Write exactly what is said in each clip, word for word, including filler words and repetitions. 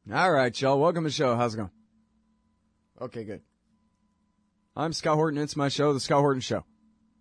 All right, y'all. Welcome to the show. How's it going? Okay, good. I'm Scott Horton. It's my show, The Scott Horton Show.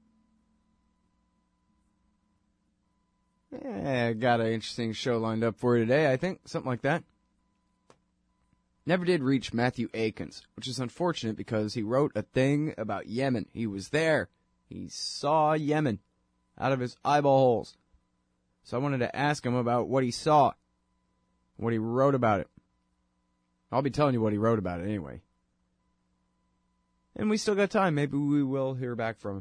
Yeah, got an interesting show lined up for you today, I think. Something like that. Never did reach Matthew Akins, which is unfortunate because he wrote a thing about Yemen. He was there. He saw Yemen out of his eyeball holes. So I wanted to ask him about what he saw, what he wrote about it. I'll be telling you what he wrote about it anyway. And we still got time. Maybe we will hear back from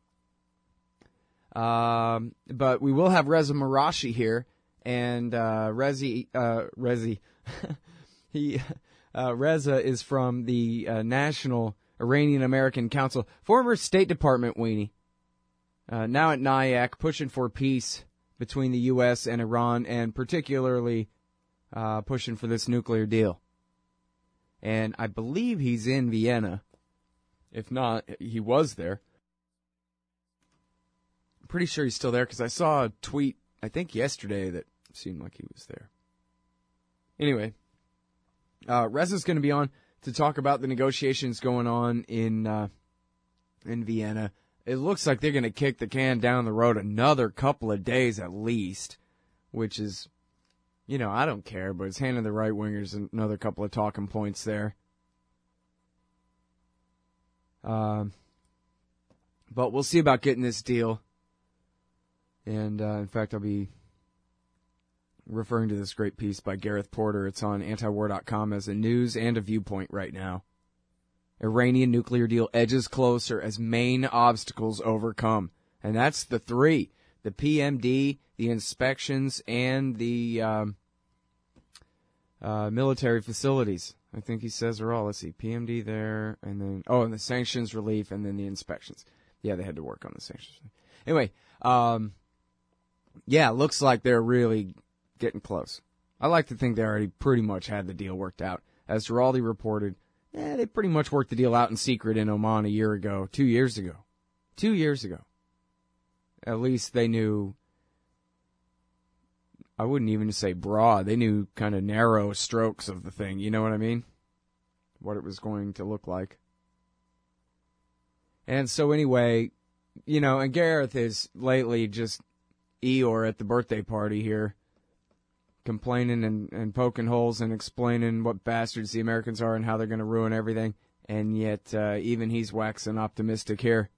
him. Um, but we will have Reza Marashi here. And uh, Rezi, uh, Rezi, he, uh, Reza is from the uh, National Iranian American Council, former State Department weenie. Uh, now at N I A C, pushing for peace between the U S and Iran, and particularly uh, pushing for this nuclear deal. And I believe he's in Vienna. If not, he was there. I'm pretty sure he's still there because I saw a tweet, I think yesterday, that seemed like he was there. Anyway, uh, Reza's going to be on to talk about the negotiations going on in uh, in Vienna. It looks like they're going to kick the can down the road another couple of days at least, which is, you know, I don't care, but it's handing the right-wingers another couple of talking points there. Um, but we'll see about getting this deal. And, uh, in fact, I'll be referring to this great piece by Gareth Porter. It's on antiwar dot com as a news and a viewpoint right now. Iranian nuclear deal edges closer as main obstacles overcome. And that's the three. The P M D, the inspections, and the um, uh, military facilities. I think he says are all. Let's see, P M D there, and then, oh, and the sanctions relief, and then the inspections. Yeah, they had to work on the sanctions. Anyway, um, yeah, looks like they're really getting close. I like to think they already pretty much had the deal worked out. As Giraldi reported, eh, they pretty much worked the deal out in secret in Oman a year ago, two years ago. Two years ago. At least they knew, I wouldn't even say broad, they knew kind of narrow strokes of the thing, you know what I mean? What it was going to look like. And so anyway, you know, and Gareth is lately just Eeyore at the birthday party here, complaining and, and poking holes and explaining what bastards the Americans are and how they're going to ruin everything. And yet, uh, even he's waxing optimistic here.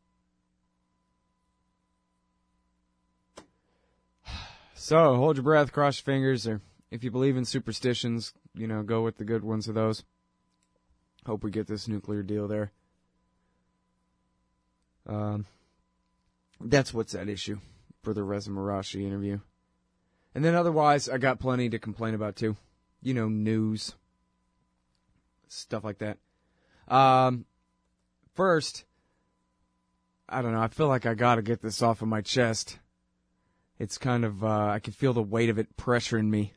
So, hold your breath, cross your fingers, or if you believe in superstitions, you know, go with the good ones of those. Hope we get this nuclear deal there. Um, that's what's at issue for the Reza Marashi interview. And then otherwise, I got plenty to complain about, too. You know, news. Stuff like that. Um, first, I don't know, I feel like I gotta get this off of my chest. It's kind of, uh, I can feel the weight of it pressuring me.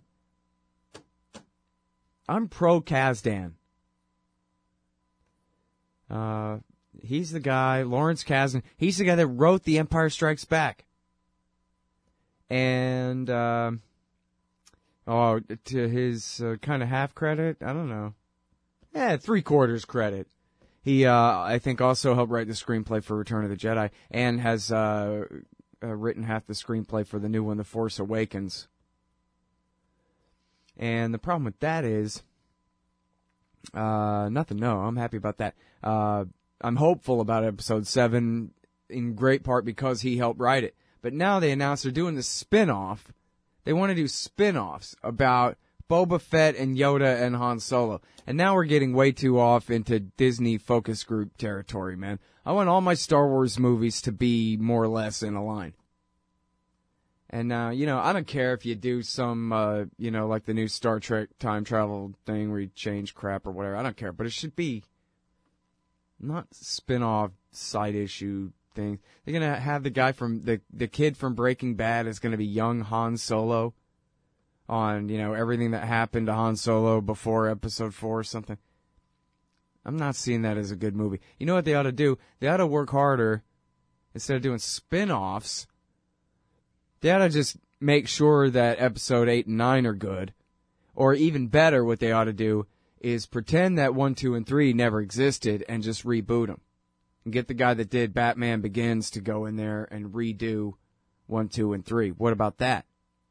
I'm pro Kasdan. Uh, he's the guy, Lawrence Kasdan, he's the guy that wrote The Empire Strikes Back. And, uh, oh, to his uh, kind of half credit, I don't know. Yeah, three quarters credit. He, uh, I think also helped write the screenplay for Return of the Jedi and has, uh, Uh, written half the screenplay for the new one, The Force Awakens. And the problem with that is, uh, nothing, no, I'm happy about that. Uh, I'm hopeful about episode seven, in great part because he helped write it. But now they announced they're doing the spin-off. They want to do spin-offs about Boba Fett and Yoda and Han Solo. And now we're getting way too off into Disney focus group territory, man. I want all my Star Wars movies to be more or less in a line. And now, uh, you know, I don't care if you do some, uh, you know, like the new Star Trek time travel thing where you change crap or whatever. I don't care. But it should be not spin-off side issue thing. They're going to have the guy from, the, the kid from Breaking Bad is going to be young Han Solo on, you know, everything that happened to Han Solo before episode four or something. I'm not seeing that as a good movie. You know what they ought to do? They ought to work harder. Instead of doing spin-offs, they ought to just make sure that episode eight and nine are good. Or even better, what they ought to do is pretend that one, two, and three never existed and just reboot them. And get the guy that did Batman Begins to go in there and redo one, two, and three. What about that?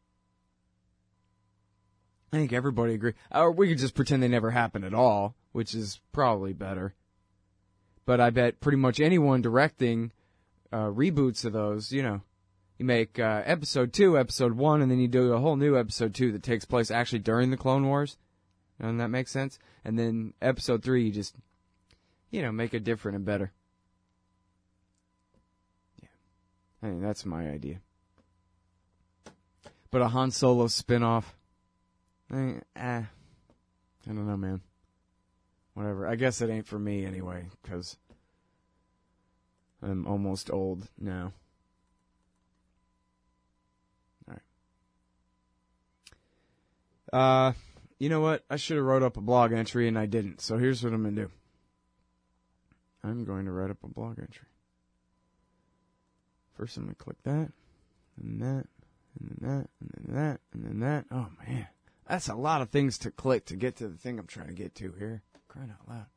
I think everybody agree. Or we could just pretend they never happened at all, which is probably better. But I bet pretty much anyone directing uh, reboots of those, you know, you make uh, episode two, episode one, and then you do a whole new episode two that takes place actually during the Clone Wars. Doesn't that make sense? And then episode three, you just, you know, make it different and better. Yeah. I mean, that's my idea. But a Han Solo spinoff, I mean, eh, I don't know, man. Whatever. I guess it ain't for me anyway, because I'm almost old now. All right. Uh, you know what? I should have wrote up a blog entry, and I didn't. So here's what I'm going to do. I'm going to write up a blog entry. First, I'm going to click that, and that, and then that, and then that, and then that. Oh, man. That's a lot of things to click to get to the thing I'm trying to get to here. Crying out loud.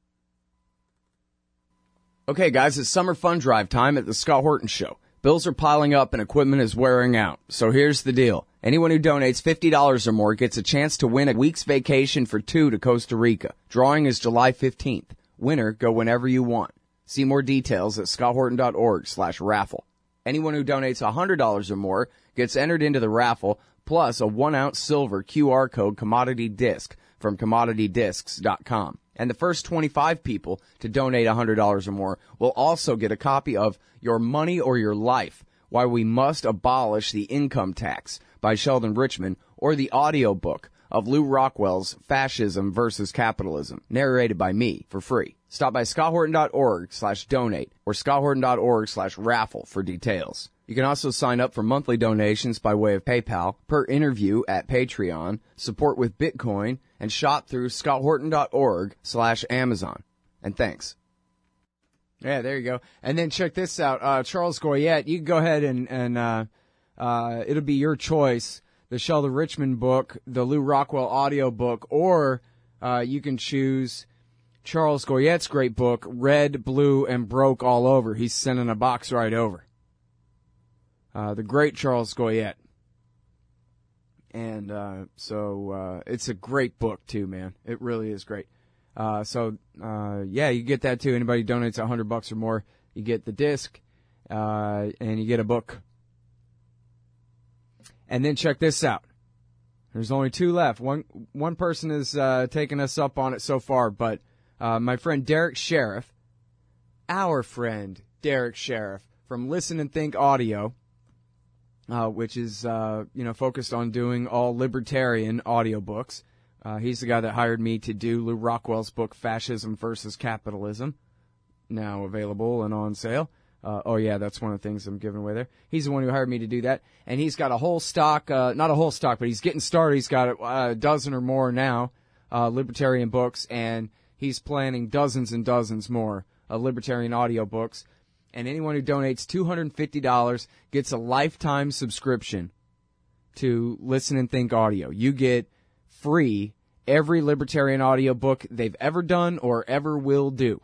Okay, guys, it's summer fun drive time at the Scott Horton Show. Bills are piling up and equipment is wearing out. So here's the deal. Anyone who donates fifty dollars or more gets a chance to win a week's vacation for two to Costa Rica. Drawing is July fifteenth. Winner, go whenever you want. See more details at scotthorton.org slash raffle. Anyone who donates one hundred dollars or more gets entered into the raffle, plus a one-ounce silver Q R code commodity disc from commodity discs dot com. And the first twenty-five people to donate one hundred dollars or more will also get a copy of Your Money or Your Life, Why We Must Abolish the Income Tax by Sheldon Richman, or the audiobook of Lew Rockwell's Fascism versus Capitalism, narrated by me for free. Stop by scotthorton.org slash donate or scotthorton.org slash raffle for details. You can also sign up for monthly donations by way of PayPal, per interview at Patreon, support with Bitcoin, and shop through scotthorton.org slash Amazon. And thanks. Yeah, there you go. And then check this out. Uh, Charles Goyette, you can go ahead and, and uh, uh, it'll be your choice. The Sheldon Richman book, the Lew Rockwell audio book, or uh, you can choose Charles Goyette's great book, Red, Blue, and Broke All Over. He's sending a box right over. Uh, the great Charles Goyette. And uh, so uh, it's a great book, too, man. It really is great. Uh, so, uh, yeah, you get that, too. Anybody donates one hundred bucks or more, you get the disc, uh, and you get a book. And then check this out. There's only two left. One one person has uh, taken us up on it so far, but uh, my friend Derek Sheriff, our friend Derek Sheriff from Listen and Think Audio, Uh, which is, uh, you know, focused on doing all libertarian audiobooks. Uh, he's the guy that hired me to do Lew Rockwell's book, Fascism versus Capitalism, now available and on sale. Uh, oh, yeah, that's one of the things I'm giving away there. He's the one who hired me to do that. And he's got a whole stock, uh, not a whole stock, but he's getting started. He's got a, a dozen or more now, uh, libertarian books, and he's planning dozens and dozens more uh, libertarian audiobooks. And anyone who donates two hundred fifty dollars gets a lifetime subscription to Listen and Think Audio. You get free every libertarian audiobook they've ever done or ever will do.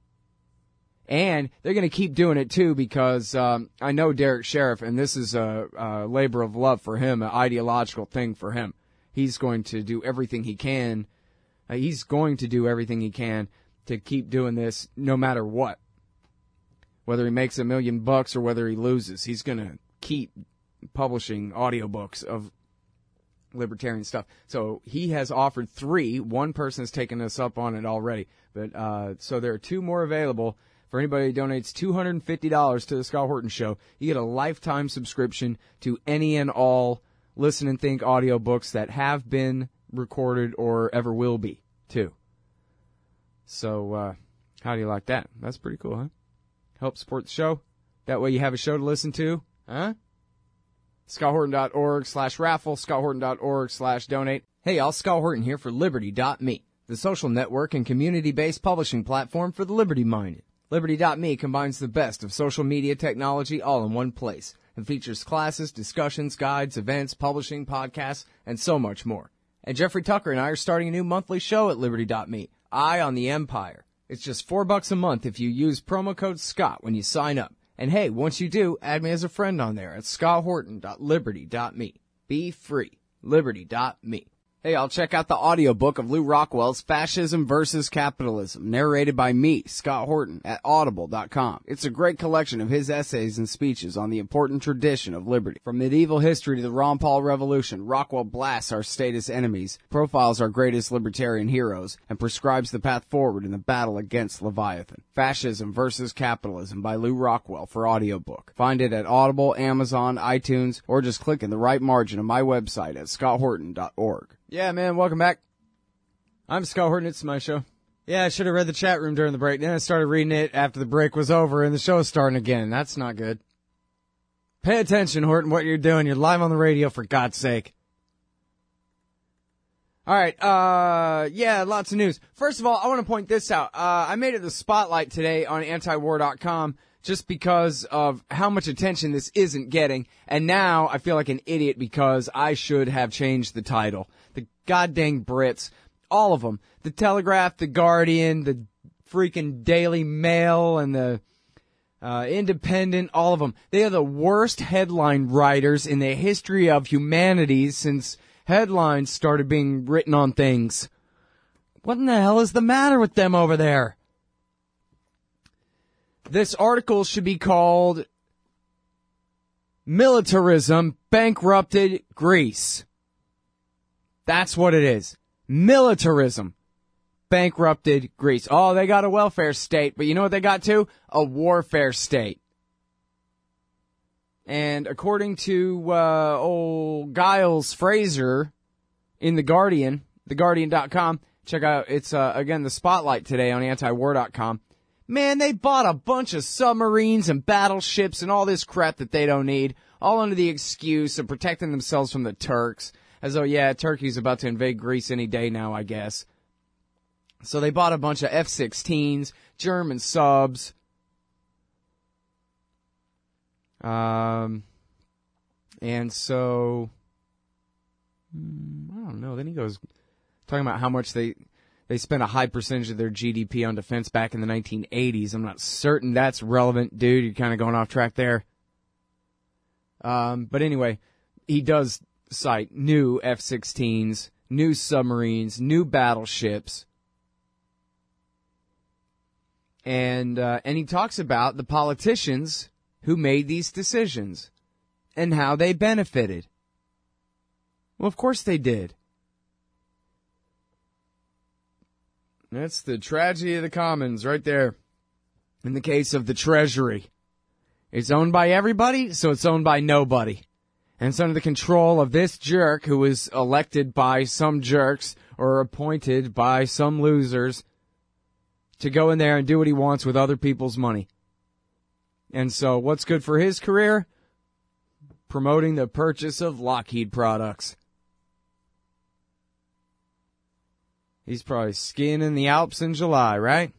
And they're going to keep doing it, too, because um, I know Derek Sheriff, and this is a, a labor of love for him, an ideological thing for him. He's going to do everything he can. Uh, he's going to do everything he can to keep doing this no matter what. Whether he makes a million bucks or whether he loses, he's going to keep publishing audiobooks of libertarian stuff. So he has offered three. One person has taken us up on it already. But uh, so there are two more available. For anybody who donates two hundred fifty dollars to the Scott Horton Show, you get a lifetime subscription to any and all Listen and Think audiobooks that have been recorded or ever will be, too. So uh, how do you like that? That's pretty cool, huh? Help support the show. That way you have a show to listen to. Huh? scotthorton.org slash raffle, scotthorton.org slash donate. Hey, y'all, Scott Horton here for Liberty dot me, the social network and community-based publishing platform for the liberty-minded. Liberty dot me combines the best of social media technology all in one place and features classes, discussions, guides, events, publishing, podcasts, and so much more. And Jeffrey Tucker and I are starting a new monthly show at Liberty dot me, Eye on the Empire. It's just four bucks a month if you use promo code Scott when you sign up. And hey, once you do, add me as a friend on there at scott horton dot liberty dot me. Be free. Liberty dot me. Hey, I'll check out the audiobook of Lew Rockwell's Fascism versus Capitalism, narrated by me, Scott Horton, at audible dot com. It's a great collection of his essays and speeches on the important tradition of liberty. From medieval history to the Ron Paul Revolution, Rockwell blasts our status enemies, profiles our greatest libertarian heroes, and prescribes the path forward in the battle against Leviathan. Fascism versus Capitalism by Lew Rockwell for audiobook. Find it at Audible, Amazon, iTunes, or just click in the right margin of my website at scott horton dot org. Yeah, man, welcome back. I'm Scott Horton, it's my show. Yeah, I should have read the chat room during the break. Then I started reading it after the break was over and the show's starting again. That's not good. Pay attention, Horton, what you're doing. You're live on the radio, for God's sake. All right, uh, yeah, lots of news. First of all, I want to point this out. Uh, I made it the spotlight today on anti war dot com just because of how much attention this isn't getting. And now I feel like an idiot because I should have changed the title. The goddamn Brits, all of them. The Telegraph, the Guardian, the freaking Daily Mail, and the uh, Independent, all of them. They are the worst headline writers in the history of humanity since headlines started being written on things. What in the hell is the matter with them over there? This article should be called Militarism Bankrupted Greece. That's what it is. Militarism bankrupted Greece. Oh, they got a welfare state, but you know what they got too? A warfare state. And according to uh, old Giles Fraser in The Guardian, the guardian dot com, check out, it's uh, again the spotlight today on anti war dot com. Man, they bought a bunch of submarines and battleships and all this crap that they don't need, all under the excuse of protecting themselves from the Turks. As though, yeah, Turkey's about to invade Greece any day now, I guess. So they bought a bunch of F sixteens, German subs. Um, and so, I don't know. Then he goes, talking about how much they, they spent a high percentage of their G D P on defense back in the nineteen eighties. I'm not certain that's relevant, dude. You're kind of going off track there. Um, but anyway, he does cite new F sixteens, new submarines, new battleships. And, uh, and he talks about the politicians who made these decisions and how they benefited. Well, of course they did. That's the tragedy of the commons right there. In the case of the Treasury. It's owned by everybody, so it's owned by nobody. And it's under the control of this jerk who was elected by some jerks or appointed by some losers to go in there and do what he wants with other people's money. And so what's good for his career? Promoting the purchase of Lockheed products. He's probably skiing in the Alps in July, right?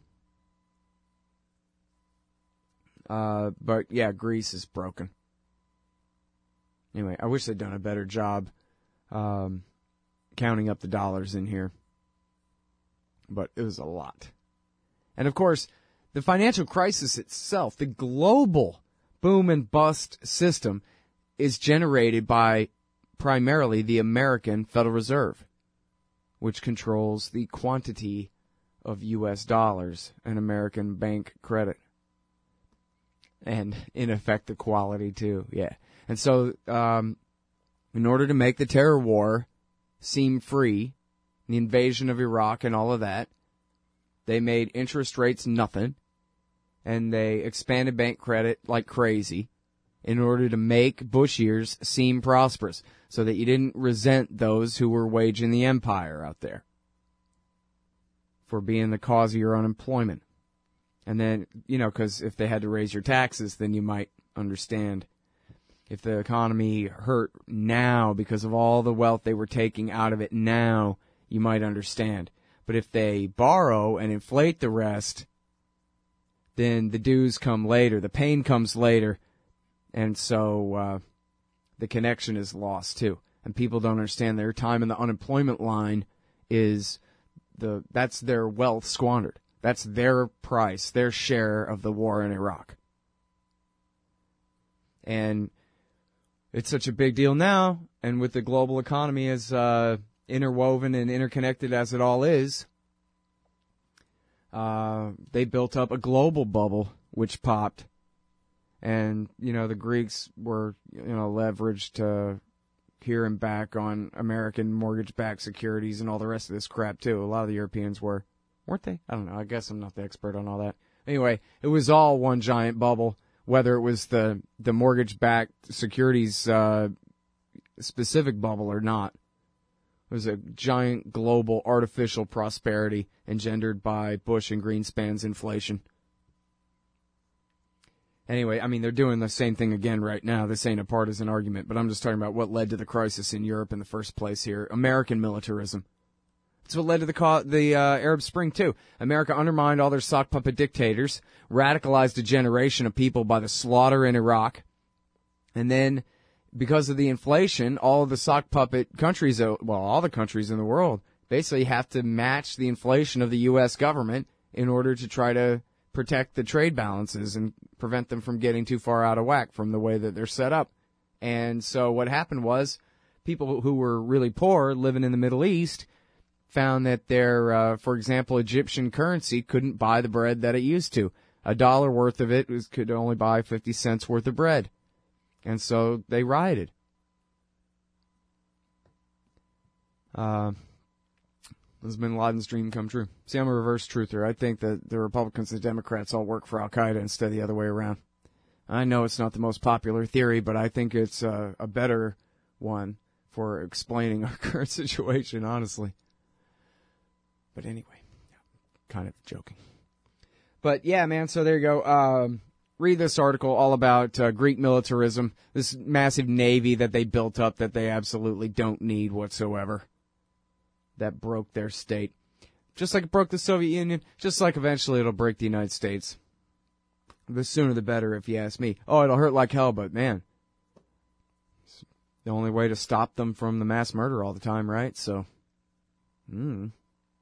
Uh, but yeah, Greece is broken. Anyway, I wish they'd done a better job um, counting up the dollars in here. But it was a lot. And of course, the financial crisis itself, the global boom and bust system, is generated by primarily the American Federal Reserve, which controls the quantity of U S dollars and American bank credit. And, in effect, the quality, too, yeah. And so, um, in order to make the terror war seem free, the invasion of Iraq and all of that, they made interest rates nothing, and they expanded bank credit like crazy in order to make Bush years seem prosperous, so that you didn't resent those who were waging the empire out there for being the cause of your unemployment. And then, you know, because if they had to raise your taxes, then you might understand. If the economy hurt now because of all the wealth they were taking out of it now, you might understand. But if they borrow and inflate the rest, then the dues come later. The pain comes later. And so uh, the connection is lost, too. And And people don't understand their time in the unemployment line is the that's their wealth squandered. That's their price, their share of the war in Iraq. And it's such a big deal now, and with the global economy as uh, interwoven and interconnected as it all is, uh, they built up a global bubble which popped. And, you know, the Greeks were, you know, leveraged to here and back on American mortgage-backed securities and all the rest of this crap, too. A lot of the Europeans were, weren't they? I don't know. I guess I'm not the expert on all that. Anyway, it was all one giant bubble, whether it was the, the mortgage-backed securities uh, specific bubble or not. It was a giant global artificial prosperity engendered by Bush and Greenspan's inflation. Anyway, I mean, they're doing the same thing again right now. This ain't a partisan argument, but I'm just talking about what led to the crisis in Europe in the first place here. American militarism. That's what led to the co- the uh, Arab Spring, too. America undermined all their sock puppet dictators, radicalized a generation of people by the slaughter in Iraq, and then, because of the inflation, all of the sock puppet countries, well, all the countries in the world, basically have to match the inflation of the U S government in order to try to protect the trade balances and prevent them from getting too far out of whack from the way that they're set up. And so what happened was people who were really poor living in the Middle East found that their, uh, for example, Egyptian currency couldn't buy the bread that it used to. A dollar worth of it was, could only buy fifty cents worth of bread. And so they rioted. Uh, This has been Laden's dream come true. See, I'm a reverse truther. I think that the Republicans and the Democrats all work for Al-Qaeda instead of the other way around. I know it's not the most popular theory, but I think it's a, a better one for explaining our current situation, honestly. But anyway, kind of joking. But yeah, man, so there you go. Um, read this article all about uh, Greek militarism, this massive navy that they built up that they absolutely don't need whatsoever. That broke their state. Just like it broke the Soviet Union, just like eventually it'll break the United States. The sooner the better, if you ask me. Oh, it'll hurt like hell, but man, it's the only way to stop them from the mass murder all the time, right? So, mm.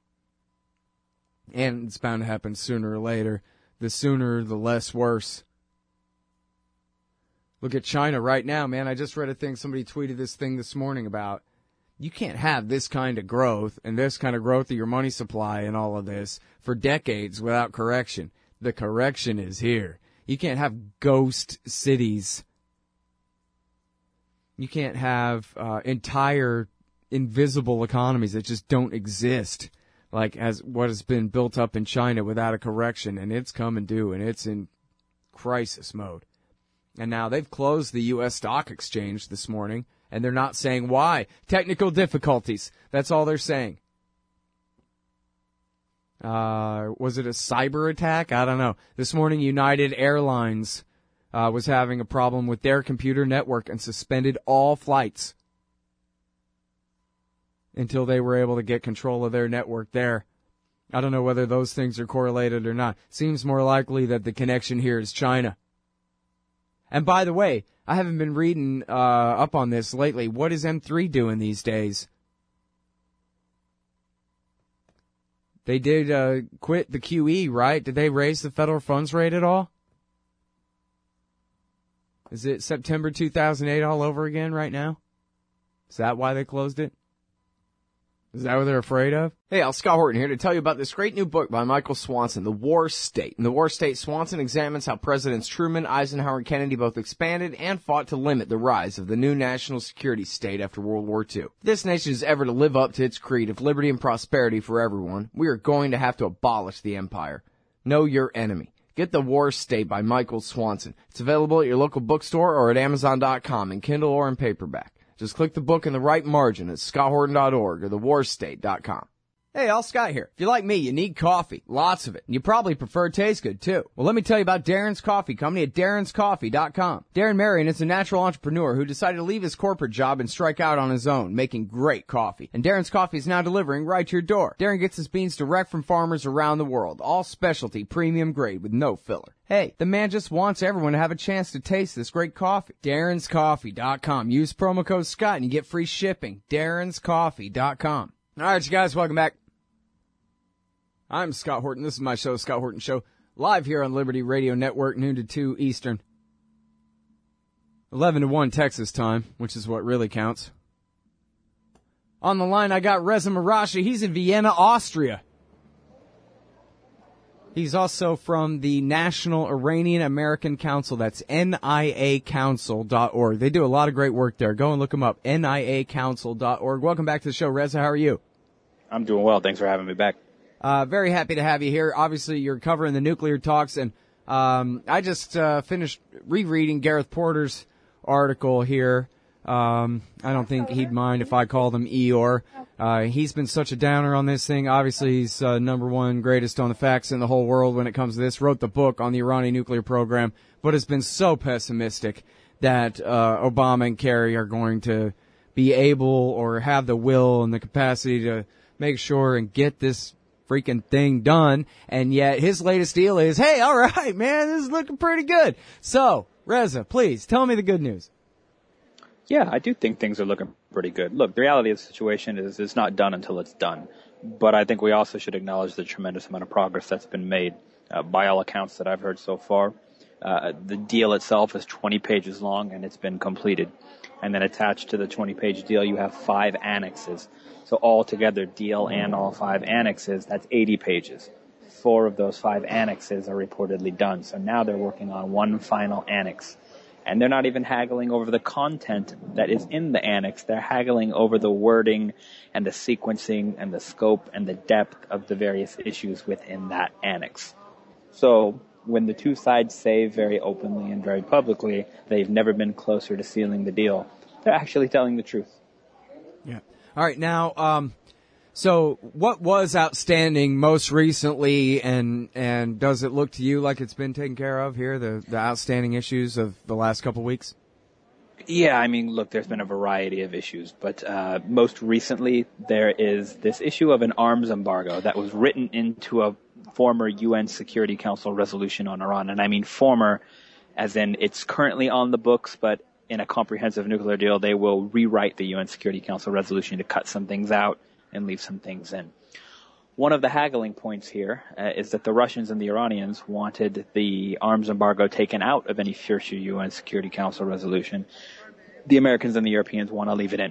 And it's bound to happen sooner or later. The sooner, the less worse. Look at China right now, man. I just read a thing, somebody tweeted this thing this morning about, you can't have this kind of growth and this kind of growth of your money supply and all of this for decades without correction. The correction is here. You can't have ghost cities. You can't have uh, entire invisible economies that just don't exist, like as what has been built up in China without a correction, and it's coming due, and it's in crisis mode. And now they've closed the U S stock exchange this morning. And they're not saying why. Technical difficulties. That's all they're saying. Uh, was it a cyber attack? I don't know. This morning, United Airlines uh, was having a problem with their computer network and suspended all flights until they were able to get control of their network there. I don't know whether those things are correlated or not. Seems more likely that the connection here is China. And by the way, I haven't been reading uh, up on this lately. What is M three doing these days? They did uh, quit the Q E, right? Did they raise the federal funds rate at all? Is it September two thousand eight all over again right now? Is that why they closed it? Is that what they're afraid of? Hey, Al, Scott Horton here to tell you about this great new book by Michael Swanson, The War State. In The War State, Swanson examines how Presidents Truman, Eisenhower, and Kennedy both expanded and fought to limit the rise of the new national security state after World War Two. If this nation is ever to live up to its creed of liberty and prosperity for everyone, we are going to have to abolish the empire. Know your enemy. Get The War State by Michael Swanson. It's available at your local bookstore or at Amazon dot com in Kindle or in paperback. Just click the book in the right margin at Scott Horton dot org or the war state dot com. Hey, all Scott here. If you're like me, you need coffee. Lots of it. And you probably prefer it tastes good, too. Well, let me tell you about Darren's Coffee Company at darrens coffee dot com. Darren Marion is a natural entrepreneur who decided to leave his corporate job and strike out on his own, making great coffee. And Darren's Coffee is now delivering right to your door. Darren gets his beans direct from farmers around the world. All specialty, premium grade with no filler. Hey, the man just wants everyone to have a chance to taste this great coffee. darrens coffee dot com. Use promo code Scott and you get free shipping. darrens coffee dot com. All right, you guys, welcome back. I'm Scott Horton. This is my show, Scott Horton Show, live here on Liberty Radio Network, noon to two Eastern, eleven to one Texas time, which is what really counts. On the line, I got Reza Marashi. He's in Vienna, Austria. He's also from the National Iranian American Council. That's N I A council dot org. They do a lot of great work there. Go and look them up, N I A council dot org. Welcome back to the show, Reza. How are you? I'm doing well. Thanks for having me back. Uh, very happy to have you here. Obviously, you're covering the nuclear talks, and um, I just uh, finished rereading Gareth Porter's article here. Um, I don't think he'd mind if I called him Eeyore. Uh, he's been such a downer on this thing. Obviously, he's uh, number one greatest on the facts in the whole world when it comes to this. Wrote the book on the Iranian nuclear program, but has been so pessimistic that uh, Obama and Kerry are going to be able or have the will and the capacity to make sure and get this freaking thing done. And yet his latest deal is, hey, all right, man, this is looking pretty good. So, Reza, please tell me the good news. Yeah, I do think things are looking pretty good. Look, the reality of the situation is it's not done until it's done. But I think we also should acknowledge the tremendous amount of progress that's been made. Uh, by all accounts that I've heard so far, uh, the deal itself is twenty pages long and it's been completed. And then attached to the twenty-page deal, you have five annexes. So altogether, deal and all five annexes, that's eighty pages. Four of those five annexes are reportedly done. So now they're working on one final annex. And they're not even haggling over the content that is in the annex. They're haggling over the wording and the sequencing and the scope and the depth of the various issues within that annex. So when the two sides say very openly and very publicly they've never been closer to sealing the deal, they're actually telling the truth. Yeah. All right. Now, um, so what was outstanding most recently, and and does it look to you like it's been taken care of here, the, the outstanding issues of the last couple of weeks? Yeah, I mean, look, there's been a variety of issues, but uh, most recently there is this issue of an arms embargo that was written into a former U N Security Council resolution on Iran. And I mean former as in it's currently on the books, but in a comprehensive nuclear deal, they will rewrite the U N Security Council resolution to cut some things out and leave some things in. One of the haggling points here uh, is that the Russians and the Iranians wanted the arms embargo taken out of any future U N Security Council resolution. The Americans and the Europeans want to leave it in.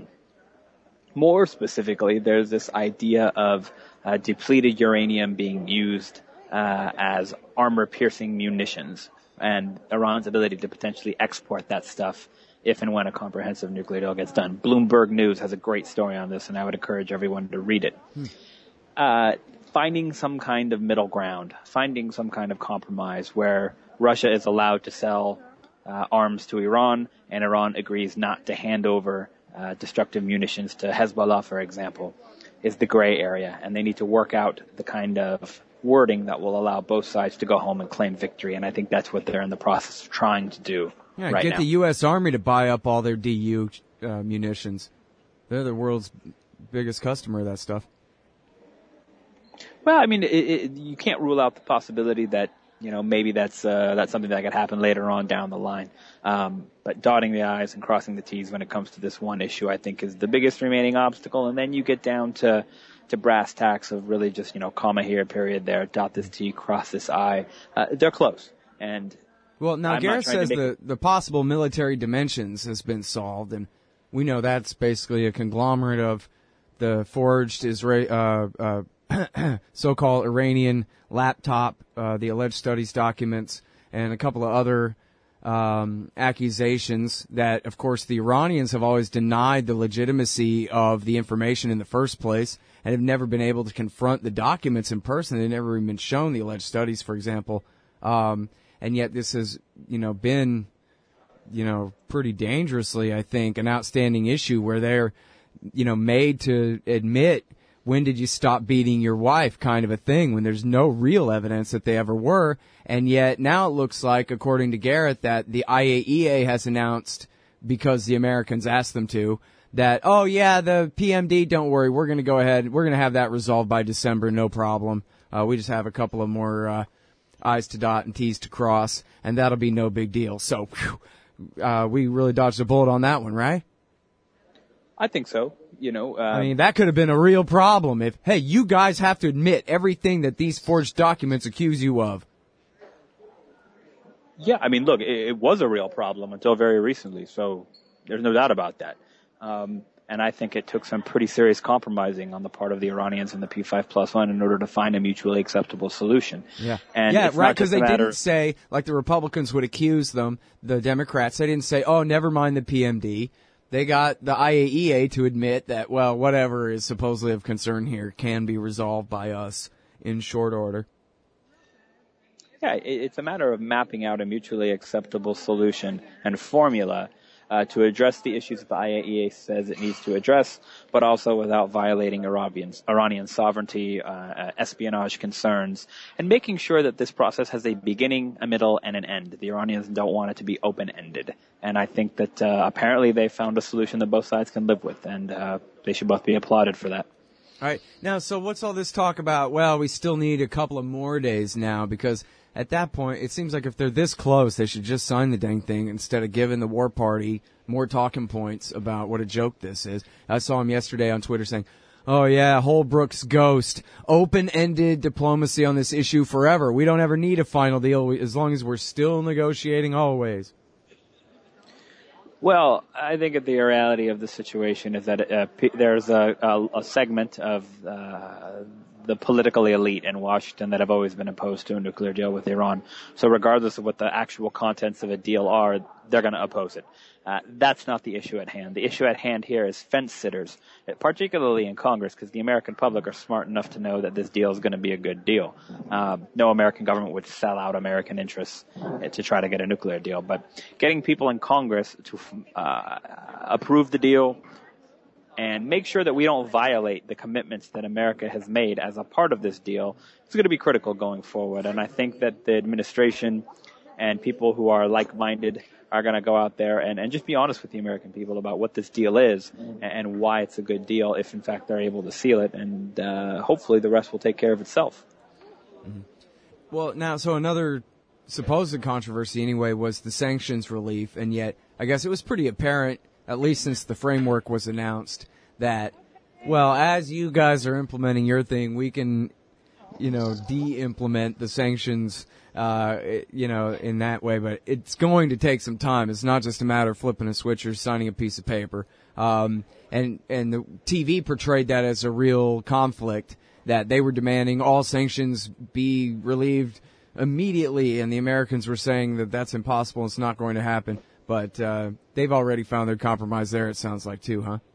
More specifically, there's this idea of uh, depleted uranium being used uh, as armor-piercing munitions, and Iran's ability to potentially export that stuff if and when a comprehensive nuclear deal gets done. Bloomberg News has a great story on this, and I would encourage everyone to read it. Hmm. Uh, finding some kind of middle ground, finding some kind of compromise where Russia is allowed to sell uh, arms to Iran, and Iran agrees not to hand over uh, destructive munitions to Hezbollah, for example, is the gray area. And they need to work out the kind of wording that will allow both sides to go home and claim victory. And I think that's what they're in the process of trying to do. Yeah, right get now. the U S. Army to buy up all their D U uh, munitions. They're the world's biggest customer of that stuff. Well, I mean, it, it, you can't rule out the possibility that, you know, maybe that's uh, that's something that could happen later on down the line. Um, but dotting the I's and crossing the T's when it comes to this one issue, I think, is the biggest remaining obstacle. And then you get down to to brass tacks of really just, you know, comma here, period there, dot this T, cross this I. Uh, they're close. And well, now I'm Gareth says make... the the possible military dimensions has been solved, and we know that's basically a conglomerate of the forged Israel, uh, uh, so-called Iranian laptop, uh, the alleged studies documents, and a couple of other um, accusations that, of course, the Iranians have always denied the legitimacy of the information in the first place and have never been able to confront the documents in person. They've never even been shown the alleged studies, for example. Um, and yet this has, you know, been, you know, pretty dangerously, I think, an outstanding issue where they're, you know, made to admit when did you stop beating your wife kind of a thing when there's no real evidence that they ever were. And yet now it looks like, according to Garrett, that the I A E A has announced, because the Americans asked them to, that, oh yeah, the P M D, don't worry, we're going to go ahead, we're going to have that resolved by December, no problem. Uh, we just have a couple of more uh, I's to dot and T's to cross, and that'll be no big deal. So, whew, uh, we really dodged a bullet on that one, right? I think so. You know, uh, I mean, that could have been a real problem if, hey, you guys have to admit everything that these forged documents accuse you of. Yeah, I mean, look, it, it was a real problem until very recently, so there's no doubt about that. Um, and I think it took some pretty serious compromising on the part of the Iranians and the P five plus one in order to find a mutually acceptable solution. Yeah, and yeah, it's right, not because just a they matter- didn't say, like the Republicans would accuse them, the Democrats, they didn't say, oh, never mind the P M D. They got the I A E A to admit that, well, whatever is supposedly of concern here can be resolved by us in short order. Yeah, it, it's a matter of mapping out a mutually acceptable solution and formula uh, to address the issues that the I A E A says it needs to address, but also without violating Iranian, Iranian sovereignty, uh, espionage concerns, and making sure that this process has a beginning, a middle, and an end. The Iranians don't want it to be open-ended. And I think that uh, apparently they found a solution that both sides can live with, and uh, they should both be applauded for that. All right. Now, so what's all this talk about? Well, we still need a couple of more days now, because at that point, it seems like if they're this close, they should just sign the dang thing instead of giving the war party more talking points about what a joke this is. I saw him yesterday on Twitter saying, oh yeah, Holbrooke's ghost, open-ended diplomacy on this issue forever. We don't ever need a final deal as long as we're still negotiating always. Well, I think that the reality of the situation is that uh, p- there's a, a, a segment of uh, the political elite in Washington that have always been opposed to a nuclear deal with Iran. So regardless of what the actual contents of a deal are, they're going to oppose it. Uh, that's not the issue at hand. The issue at hand here is fence sitters, particularly in Congress, because the American public are smart enough to know that this deal is going to be a good deal. Uh, no American government would sell out American interests to try to get a nuclear deal. But getting people in Congress to uh, approve the deal and make sure that we don't violate the commitments that America has made as a part of this deal is going to be critical going forward. And I think that the administration and people who are like-minded are going to go out there and, and just be honest with the American people about what this deal is and, and why it's a good deal if, in fact, they're able to seal it. And uh, hopefully the rest will take care of itself. Mm-hmm. Well, now, so another supposed controversy anyway was the sanctions relief, and yet I guess it was pretty apparent, at least since the framework was announced, that, well, as you guys are implementing your thing, we can, you know, de-implement the sanctions Uh, you know, in that way, but it's going to take some time. It's not just a matter of flipping a switch or signing a piece of paper. Um, and, and the T V portrayed that as a real conflict, that they were demanding all sanctions be relieved immediately, and the Americans were saying that that's impossible, it's not going to happen. But, uh, they've already found their compromise there, it sounds like, too, huh?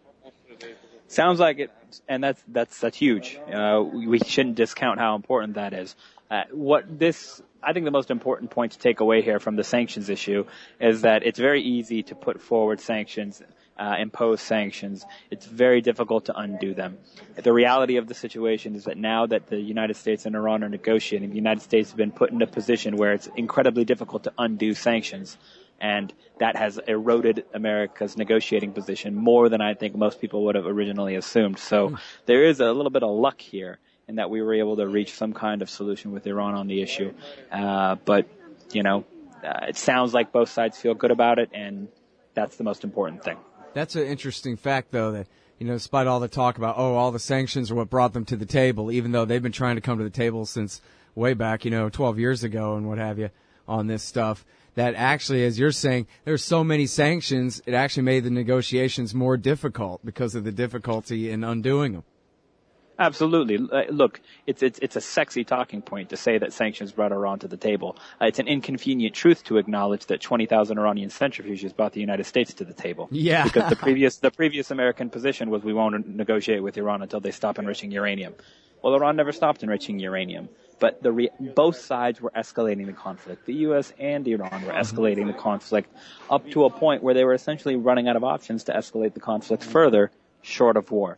Sounds like it, and that's, that's, that's huge. Uh, we shouldn't discount how important that is. Uh, what this, I think the most important point to take away here from the sanctions issue is that it's very easy to put forward sanctions, uh, impose sanctions. It's very difficult to undo them. The reality of the situation is that now that the United States and Iran are negotiating, the United States has been put in a position where it's incredibly difficult to undo sanctions. And that has eroded America's negotiating position more than I think most people would have originally assumed. So there is a little bit of luck here in that we were able to reach some kind of solution with Iran on the issue. Uh, but, you know, uh, it sounds like both sides feel good about it, and that's the most important thing. That's an interesting fact, though, that, you know, despite all the talk about, oh, all the sanctions are what brought them to the table, even though they've been trying to come to the table since way back, you know, twelve years ago and what have you on this stuff, that actually, as you're saying, there's so many sanctions, it actually made the negotiations more difficult because of the difficulty in undoing them. Absolutely. Look, it's it's it's a sexy talking point to say that sanctions brought Iran to the table. Uh, it's an inconvenient truth to acknowledge that twenty thousand Iranian centrifuges brought the United States to the table. Yeah. Because the previous the previous American position was we won't negotiate with Iran until they stop enriching uranium. Well, Iran never stopped enriching uranium, but the re- both sides were escalating the conflict. The U S and Iran were escalating the conflict up to a point where they were essentially running out of options to escalate the conflict further, short of war.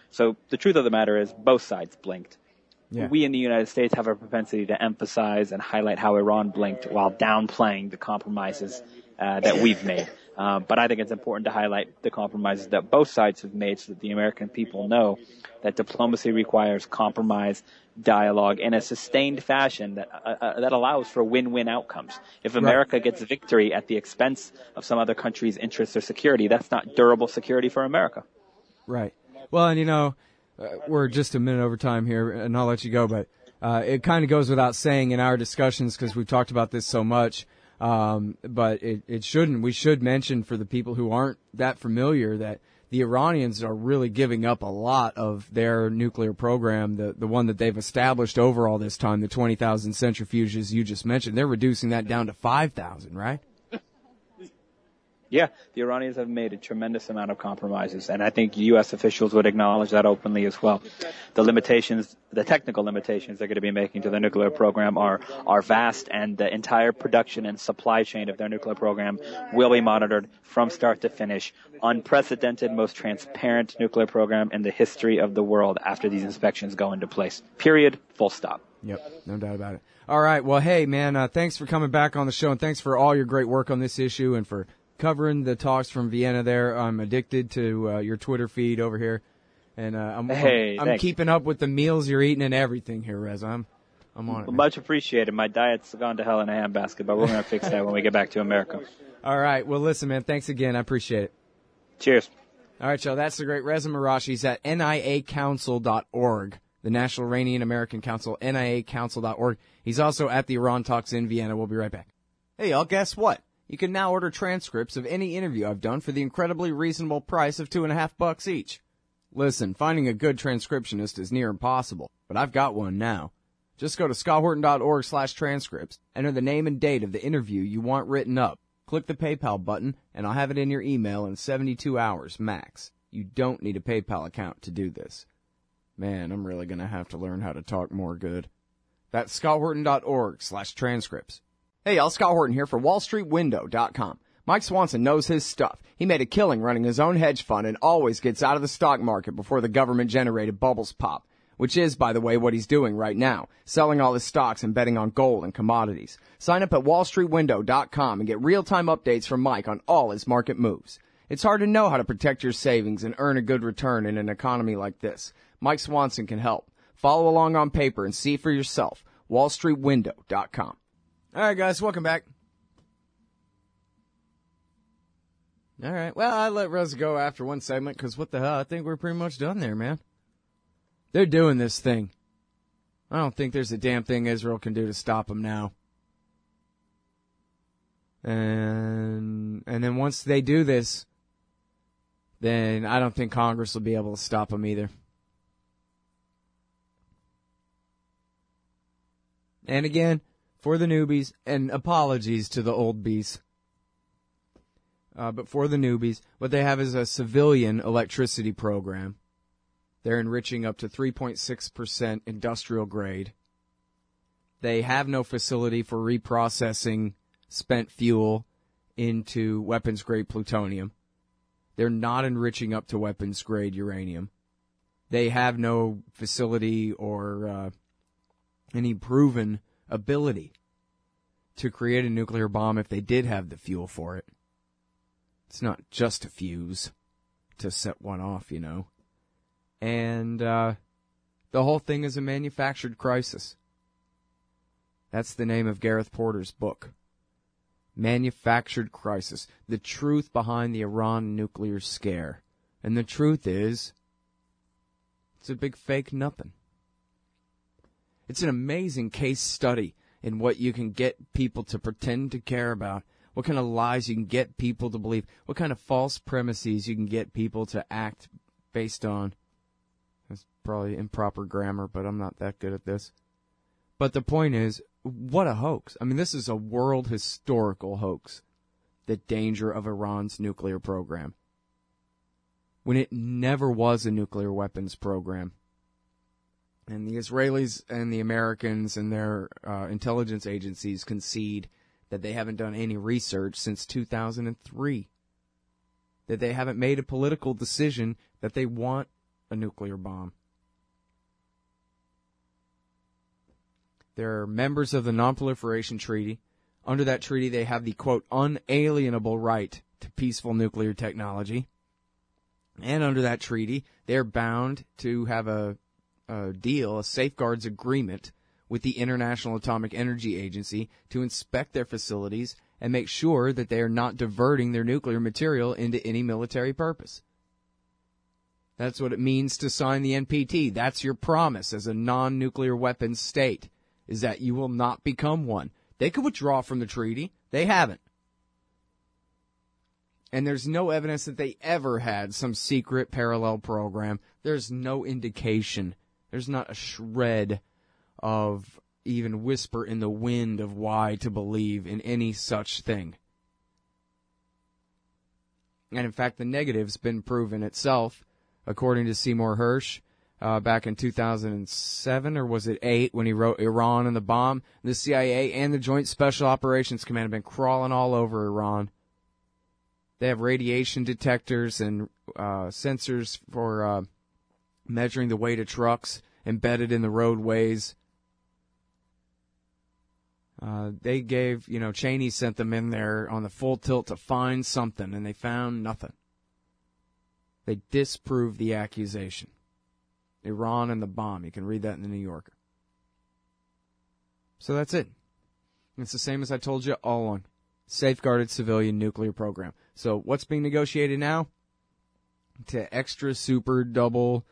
So the truth of the matter is both sides blinked. Yeah. We in the United States have a propensity to emphasize and highlight how Iran blinked while downplaying the compromises uh, that we've made. Uh, but I think it's important to highlight the compromises that both sides have made so that the American people know that diplomacy requires compromise, dialogue in a sustained fashion that uh, uh, that allows for win-win outcomes. If America right. gets victory at the expense of some other country's interests or security, that's not durable security for America. Right. Well, and you know, uh, we're just a minute over time here, and I'll let you go, but uh, it kind of goes without saying in our discussions because we've talked about this so much. Um, but it, it shouldn't. We should mention for the people who aren't that familiar that the Iranians are really giving up a lot of their nuclear program, the the one that they've established over all this time, the twenty thousand centrifuges you just mentioned. They're reducing that down to five thousand, right? Yeah, the Iranians have made a tremendous amount of compromises, and I think U S officials would acknowledge that openly as well. The limitations, the technical limitations they're going to be making to their nuclear program are, are vast, and the entire production and supply chain of their nuclear program will be monitored from start to finish. Unprecedented, most transparent nuclear program in the history of the world after these inspections go into place. Period. Full stop. Yep, no doubt about it. All right, well, hey, man, uh, thanks for coming back on the show, and thanks for all your great work on this issue and for covering the talks from Vienna there. I'm addicted to uh, your Twitter feed over here, and uh, I'm, hey, I'm, I'm keeping up with the meals you're eating and everything here, Reza. I'm, I'm on it. Man. Much appreciated. My diet's gone to hell in a handbasket, but we're going to fix that when we get back to America. All right. Well, listen, man, thanks again. I appreciate it. Cheers. All right, y'all. That's the great Reza Marashi. He's at N I A council dot org, the National Iranian American Council, N I A council dot org. He's also at the Iran Talks in Vienna. We'll be right back. Hey, y'all, guess what? You can now order transcripts of any interview I've done for the incredibly reasonable price of two and a half bucks each. Listen, finding a good transcriptionist is near impossible, but I've got one now. Just go to scott horton dot org slash transcripts, enter the name and date of the interview you want written up, click the PayPal button, and I'll have it in your email in seventy-two hours max. You don't need a PayPal account to do this. Man, I'm really going to have to learn how to talk more good. That's scott horton dot org slash transcripts. Hey y'all, Scott Horton here for wall street window dot com. Mike Swanson knows his stuff. He made a killing running his own hedge fund and always gets out of the stock market before the government-generated bubbles pop, which is, by the way, what he's doing right now, selling all his stocks and betting on gold and commodities. Sign up at wall street window dot com and get real-time updates from Mike on all his market moves. It's hard to know how to protect your savings and earn a good return in an economy like this. Mike Swanson can help. Follow along on paper and see for yourself. wall street window dot com. All right, guys, welcome back. All right, well, I let Reza go after one segment because what the hell, I think we're pretty much done there, man. They're doing this thing. I don't think there's a damn thing Israel can do to stop them now. And and then once they do this, then I don't think Congress will be able to stop them either. And again, for the newbies, and apologies to the old bees, uh, but for the newbies, what they have is a civilian electricity program. They're enriching up to three point six percent industrial grade. They have no facility for reprocessing spent fuel into weapons-grade plutonium. They're not enriching up to weapons-grade uranium. They have no facility or uh, any proven ability to create a nuclear bomb if they did have the fuel for it. It's not just a fuse to set one off, you know. And uh, the whole thing is a manufactured crisis. That's the name of Gareth Porter's book. Manufactured Crisis. The truth behind the Iran nuclear scare. And the truth is, it's a big fake nothing. It's an amazing case study in what you can get people to pretend to care about, what kind of lies you can get people to believe, what kind of false premises you can get people to act based on. That's probably improper grammar, but I'm not that good at this. But the point is, what a hoax. I mean, this is a world historical hoax, the danger of Iran's nuclear program, when it never was a nuclear weapons program. And the Israelis and the Americans and their uh, intelligence agencies concede that they haven't done any research since two thousand three, that they haven't made a political decision that they want a nuclear bomb. They're members of the Non-Proliferation Treaty. Under that treaty, they have the, quote, unalienable right to peaceful nuclear technology. And under that treaty, they're bound to have a, a deal, a safeguards agreement with the International Atomic Energy Agency to inspect their facilities and make sure that they are not diverting their nuclear material into any military purpose. That's what it means to sign the N P T. That's your promise as a non-nuclear weapons state, is that you will not become one. They could withdraw from the treaty. They haven't. And there's no evidence that they ever had some secret parallel program. There's no indication. There's not a shred of even whisper in the wind of why to believe in any such thing. And in fact, the negative's been proven itself, according to Seymour Hersh, uh, back in two thousand seven, or was it eight, when he wrote Iran and the Bomb. The C I A and the Joint Special Operations Command have been crawling all over Iran. They have radiation detectors and uh, sensors for uh, measuring the weight of trucks embedded in the roadways. Uh, they gave, you know, Cheney sent them in there on the full tilt to find something, and they found nothing. They disproved the accusation. Iran and the bomb. You can read that in the New Yorker. So that's it. It's the same as I told you all along. Safeguarded civilian nuclear program. So what's being negotiated now? To extra, super, double,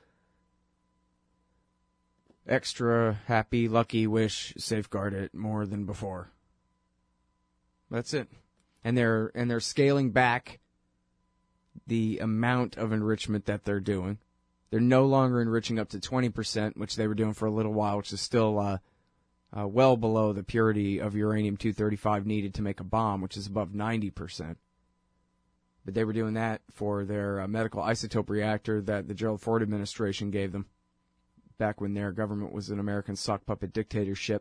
extra, happy, lucky, wish, safeguard it more than before. That's it. And they're and they're scaling back the amount of enrichment that they're doing. They're no longer enriching up to twenty percent, which they were doing for a little while, which is still uh, uh, well below the purity of uranium two thirty-five needed to make a bomb, which is above ninety percent. But they were doing that for their uh, medical isotope reactor that the Gerald Ford administration gave them back when their government was an American sock puppet dictatorship.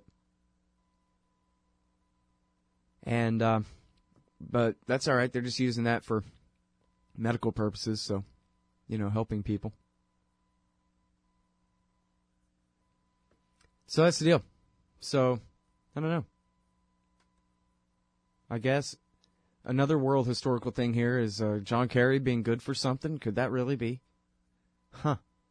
And, uh, but that's all right. They're just using that for medical purposes, so, you know, helping people. So that's the deal. So, I don't know. I guess another world historical thing here is uh, John Kerry being good for something. Could that really be? Huh.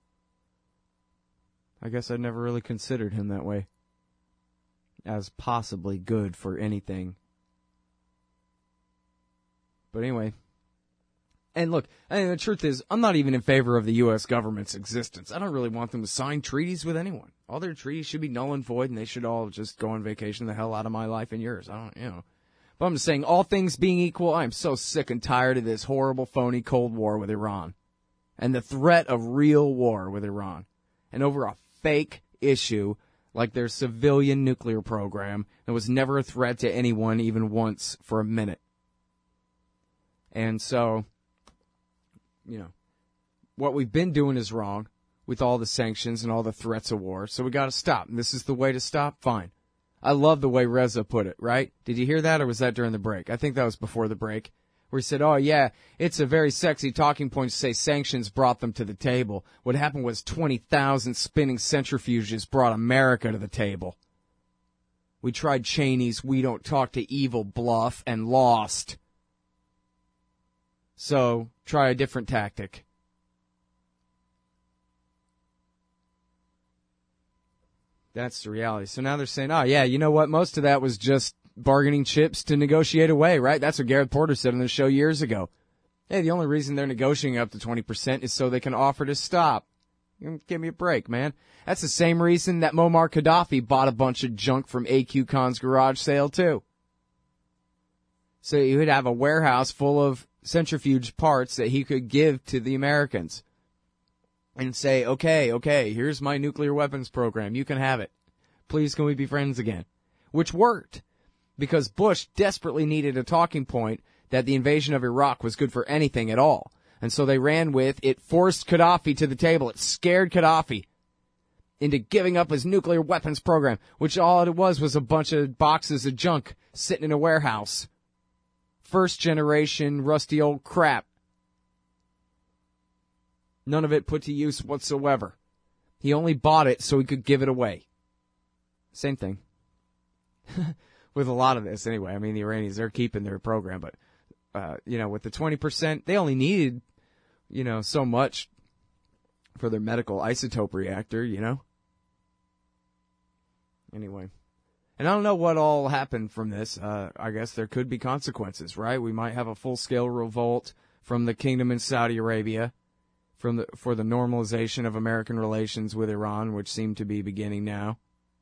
I guess I never really considered him that way, as possibly good for anything. But anyway. And look, I mean, the truth is, I'm not even in favor of the U S government's existence. I don't really want them to sign treaties with anyone. All their treaties should be null and void, and they should all just go on vacation the hell out of my life and yours. I don't, you know. But I'm just saying, all things being equal, I'm so sick and tired of this horrible, phony Cold War with Iran. And the threat of real war with Iran. And over a fake issue like their civilian nuclear program that was never a threat to anyone even once for a minute. And so, you know, what we've been doing is wrong with all the sanctions and all the threats of war, so we got to stop. And this is the way to stop? Fine. I love the way Reza put it, right? Did you hear that, or was that during the break? I think that was before the break, where he said, oh, yeah, it's a very sexy talking point to say sanctions brought them to the table. What happened was twenty thousand spinning centrifuges brought America to the table. We tried Cheney's we don't talk to evil bluff and lost. So, try a different tactic. That's the reality. So now they're saying, oh, yeah, you know what? Most of that was just bargaining chips to negotiate away, right? That's what Garrett Porter said on the show years ago. Hey, the only reason they're negotiating up to twenty percent is so they can offer to stop. Give me a break, man. That's the same reason that Muammar Gaddafi bought a bunch of junk from A Q Khan's garage sale, too. So you would have a warehouse full of centrifuge parts that he could give to the Americans and say, okay, okay, here's my nuclear weapons program. You can have it. Please, can we be friends again? Which worked, because Bush desperately needed a talking point that the invasion of Iraq was good for anything at all. And so they ran with, it forced Gaddafi to the table. It scared Gaddafi into giving up his nuclear weapons program, which all it was was a bunch of boxes of junk sitting in a warehouse. First generation rusty old crap. None of it put to use whatsoever. He only bought it so he could give it away. Same thing. With a lot of this, anyway. I mean, the Iranians, they're keeping their program, but, uh, you know, with the twenty percent, they only needed, you know, so much for their medical isotope reactor, you know? Anyway. And I don't know what all happened from this. Uh, I guess there could be consequences, right? We might have a full-scale revolt from the kingdom in Saudi Arabia from the, for the normalization of American relations with Iran, which seem to be beginning now.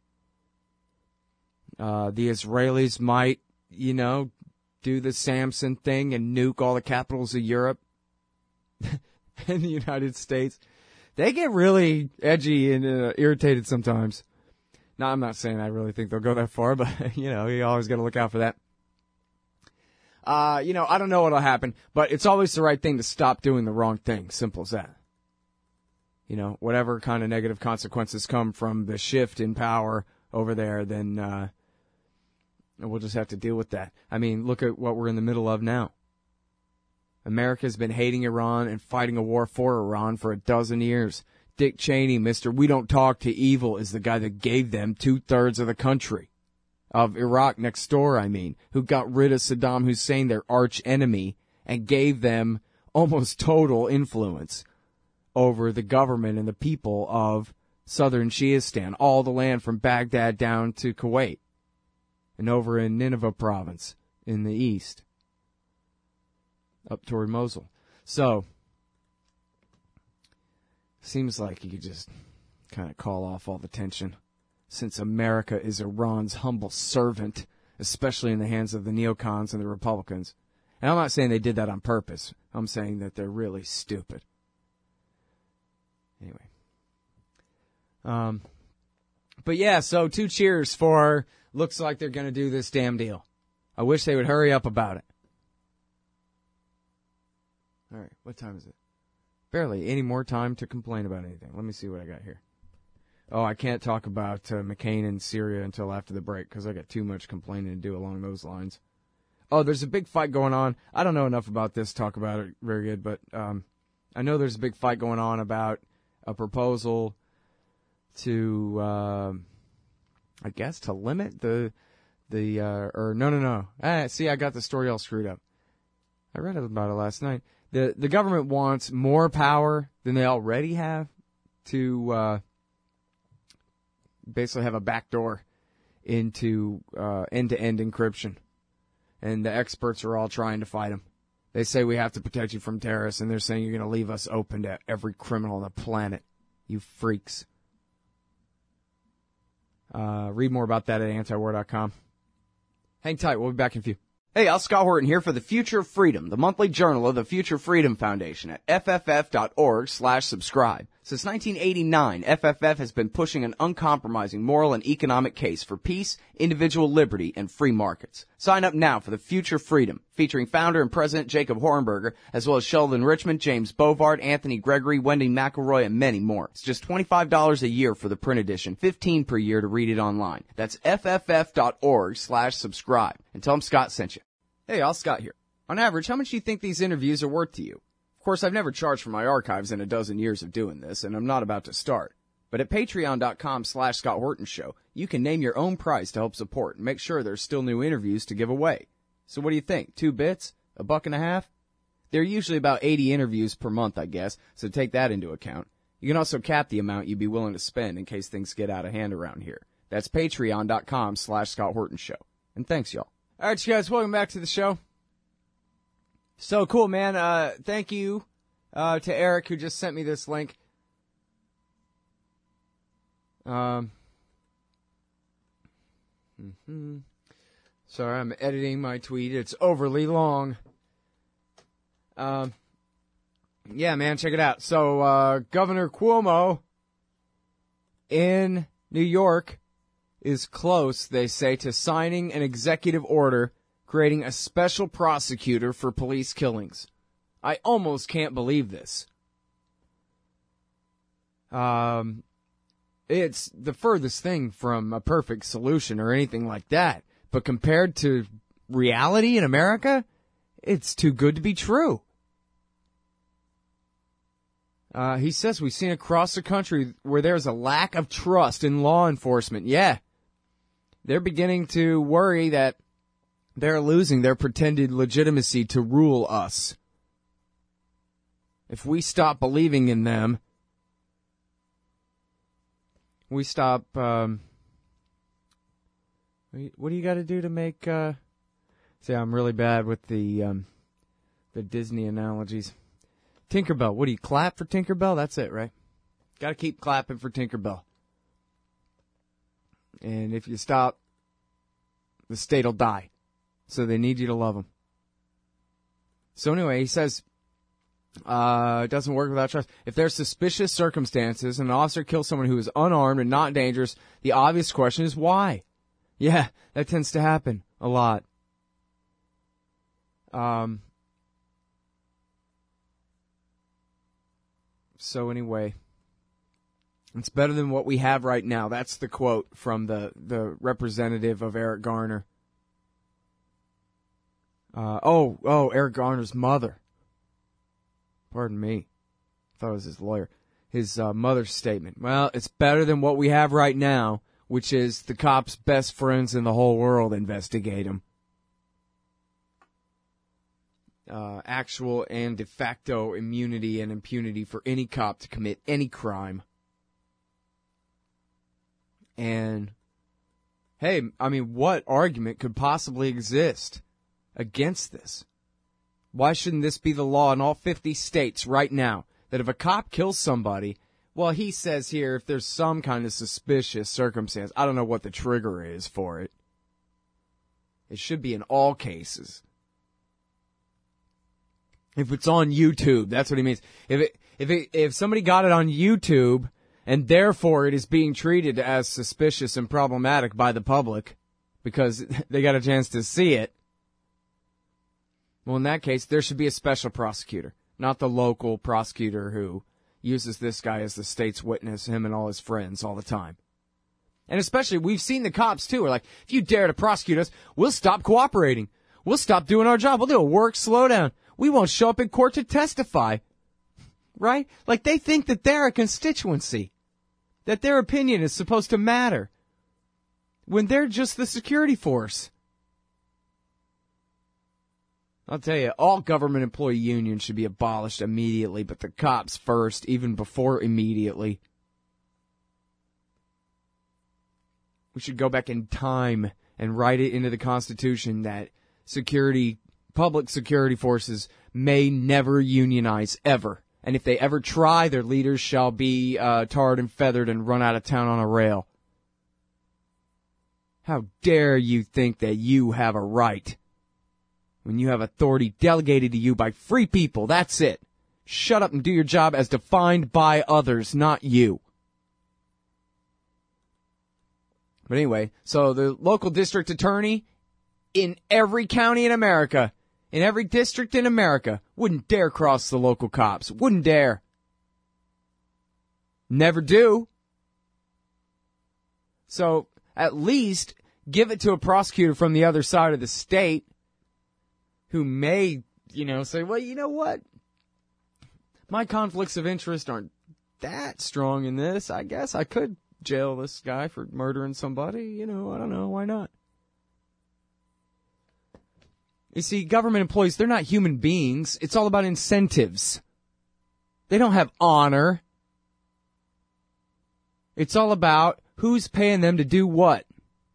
Uh, the Israelis might, you know, do the Samson thing and nuke all the capitals of Europe and the United States. They get really edgy and uh, irritated sometimes. Now, I'm not saying I really think they'll go that far, but, you know, you always got to look out for that. Uh, you know, I don't know what'll happen, but it's always the right thing to stop doing the wrong thing. Simple as that. You know, whatever kind of negative consequences come from the shift in power over there, then, uh, we'll just have to deal with that. I mean, look at what we're in the middle of now. America's been hating Iran and fighting a war for Iran for a dozen years. Dick Cheney, Mister We Don't Talk to Evil, is the guy that gave them two-thirds of the country. Of Iraq next door, I mean. Who got rid of Saddam Hussein, their arch enemy, and gave them almost total influence over the government and the people of southern Shiistan. All the land from Baghdad down to Kuwait. And over in Nineveh province in the east. Up toward Mosul. So, seems like you could just kind of call off all the tension, since America is Iran's humble servant, especially in the hands of the neocons and the Republicans. And I'm not saying they did that on purpose. I'm saying that they're really stupid. Anyway. Um, but yeah, so two cheers for looks like they're going to do this damn deal. I wish they would hurry up about it. All right, what time is it? Barely any more time to complain about anything. Let me see what I got here. Oh, I can't talk about uh, McCain and Syria until after the break because I got too much complaining to do along those lines. Oh, there's a big fight going on. I don't know enough about this to talk about it very good, but um, I know there's a big fight going on about a proposal to, uh, I guess, to limit the, the uh, or no, no, no. Ah, see, I got the story all screwed up. I read about it last night. The the government wants more power than they already have to uh, basically have a backdoor into uh, end-to-end encryption. And the experts are all trying to fight them. They say we have to protect you from terrorists, and they're saying you're going to leave us open to every criminal on the planet. You freaks. Uh, read more about that at antiwar dot com. Hang tight. We'll be back in a few. Hey, Al Scott Horton here for The Future of Freedom, the monthly journal of the Future Freedom Foundation at F F F dot org slash subscribe. Since nineteen eighty-nine, F F F has been pushing an uncompromising moral and economic case for peace, individual liberty, and free markets. Sign up now for The Future Freedom, featuring founder and president Jacob Hornberger, as well as Sheldon Richmond, James Bovard, Anthony Gregory, Wendy McElroy, and many more. It's just twenty-five dollars a year for the print edition, fifteen dollars per year to read it online. That's F F F dot org slash subscribe. And tell them Scott sent you. Hey, Al Scott here. On average, how much do you think these interviews are worth to you? Of course, I've never charged for my archives in a dozen years of doing this, and I'm not about to start. But at patreon dot com slash Scott Horton Show, you can name your own price to help support and make sure there's still new interviews to give away. So what do you think? Two bits? A buck and a half? There are usually about eighty interviews per month, I guess, so take that into account. You can also cap the amount you'd be willing to spend in case things get out of hand around here. That's patreon dot com slash Scott Horton Show. And thanks, y'all. All right, you guys, welcome back to the show. So cool, man. Uh, thank you uh, to Eric who just sent me this link. Um. Mm-hmm. Sorry, I'm editing my tweet. It's overly long. Um. Yeah, man, check it out. So, uh, Governor Cuomo in New York is close, they say, to signing an executive order creating a special prosecutor for police killings. I almost can't believe this. Um, it's the furthest thing from a perfect solution or anything like that. But compared to reality in America, it's too good to be true. Uh, he says we've seen across the country where there's a lack of trust in law enforcement. Yeah. They're beginning to worry that they're losing their pretended legitimacy to rule us. If we stop believing in them, we stop, um, what do you got to do to make, uh, see, I'm really bad with the, um, the Disney analogies. Tinkerbell, what do you clap for Tinkerbell? That's it, right? Got to keep clapping for Tinkerbell. And if you stop, the state will die. So they need you to love them. So anyway, he says, uh, it doesn't work without trust. If there's suspicious circumstances and an officer kills someone who is unarmed and not dangerous, the obvious question is why? Yeah, that tends to happen a lot. Um... So anyway, it's better than what we have right now. That's the quote from the, the representative of Eric Garner. Uh, oh, oh, Eric Garner's mother. Pardon me. I thought it was his lawyer. His uh, mother's statement. Well, it's better than what we have right now, which is the cops' best friends in the whole world investigate him. Uh, actual and de facto immunity and impunity for any cop to commit any crime. And, hey, I mean, what argument could possibly exist against this? Why shouldn't this be the law in all fifty states right now? That if a cop kills somebody, well, he says here, if there's some kind of suspicious circumstance, I don't know what the trigger is for it. It should be in all cases. If it's on YouTube, that's what he means. If it, if it, if somebody got it on YouTube and therefore it is being treated as suspicious and problematic by the public because they got a chance to see it, well, in that case, there should be a special prosecutor, not the local prosecutor who uses this guy as the state's witness, him and all his friends all the time. And especially, we've seen the cops too, are like, if you dare to prosecute us, we'll stop cooperating. We'll stop doing our job. We'll do a work slowdown. We won't show up in court to testify. Right? Like they think that they're a constituency. That their opinion is supposed to matter. When they're just the security force. I'll tell you, all government employee unions should be abolished immediately, but the cops first, even before immediately. We should go back in time and write it into the Constitution that security public security forces may never unionize, ever. And if they ever try, their leaders shall be uh, tarred and feathered and run out of town on a rail. How dare you think that you have a right when you have authority delegated to you by free people? That's it. Shut up and do your job as defined by others, not you. But anyway, so the local district attorney in every county in America, in every district in America, wouldn't dare cross the local cops. Wouldn't dare. Never do. So, at least, give it to a prosecutor from the other side of the state who may, you know, say, well, you know what? My conflicts of interest aren't that strong in this. I guess I could jail this guy for murdering somebody. You know, I don't know. Why not? You see, government employees, they're not human beings. It's all about incentives. They don't have honor. It's all about who's paying them to do what.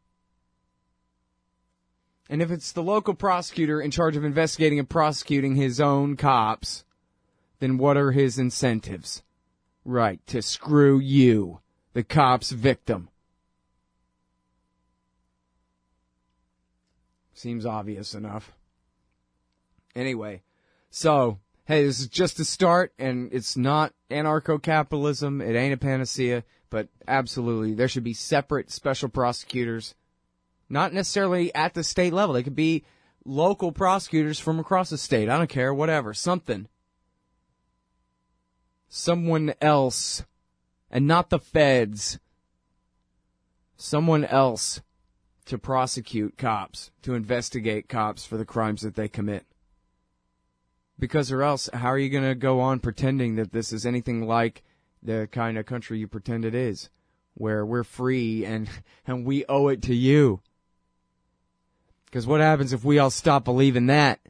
And if it's the local prosecutor in charge of investigating and prosecuting his own cops, then what are his incentives? Right, to screw you, the cop's victim. Seems obvious enough. Anyway, so, hey, this is just a start, and it's not anarcho-capitalism. It ain't a panacea, but absolutely, there should be separate special prosecutors. Not necessarily at the state level. They could be local prosecutors from across the state. I don't care, whatever, something. Someone else, and not the feds. Someone else to prosecute cops, to investigate cops for the crimes that they commit. Because or else, how are you going to go on pretending that this is anything like the kind of country you pretend it is, where we're free and, and we owe it to you? Because what happens if we all stop believing that?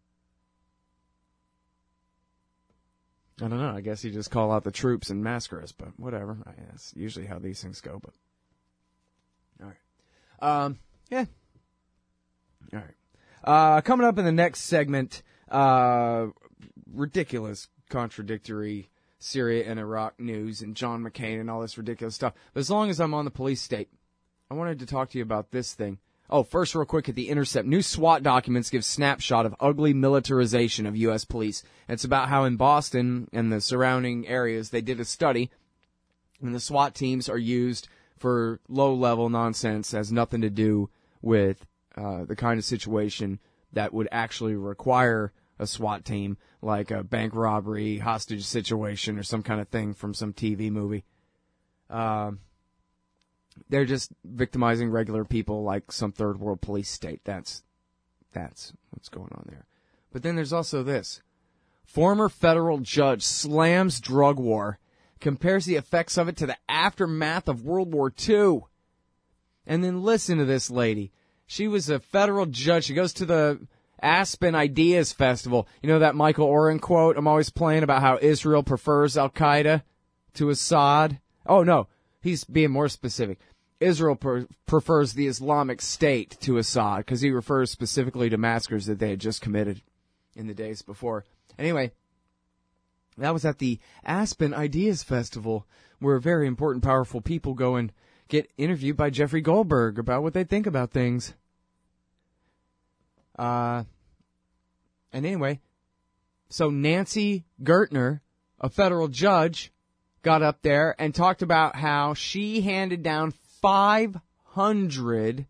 I don't know. I guess you just call out the troops and massacre us, but whatever. I, that's usually how these things go, but... All right. Um, yeah. All right. Uh, coming up in the next segment, uh, ridiculous, contradictory Syria and Iraq news and John McCain and all this ridiculous stuff. But as long as I'm on the police state, I wanted to talk to you about this thing. Oh, first, real quick, at The Intercept, new SWAT documents give snapshot of ugly militarization of U S police. It's about how in Boston and the surrounding areas they did a study, and the SWAT teams are used for low-level nonsense, has nothing to do with uh, the kind of situation that would actually require a SWAT team, like a bank robbery, hostage situation, or some kind of thing from some T V movie. Um... They're just victimizing regular people like some third world police state. That's that's what's going on there. But then there's also this. Former federal judge slams drug war, compares the effects of it to the aftermath of World War Two. And then listen to this lady. She was a federal judge. She goes to the Aspen Ideas Festival. You know that Michael Oren quote I'm always playing about how Israel prefers Al-Qaeda to Assad? Oh, no. He's being more specific. Israel per- prefers the Islamic State to Assad, because he refers specifically to massacres that they had just committed in the days before. Anyway, that was at the Aspen Ideas Festival, where very important, powerful people go and get interviewed by Jeffrey Goldberg about what they think about things. Uh, and anyway, so Nancy Gertner, a federal judge, got up there and talked about how she handed down five hundred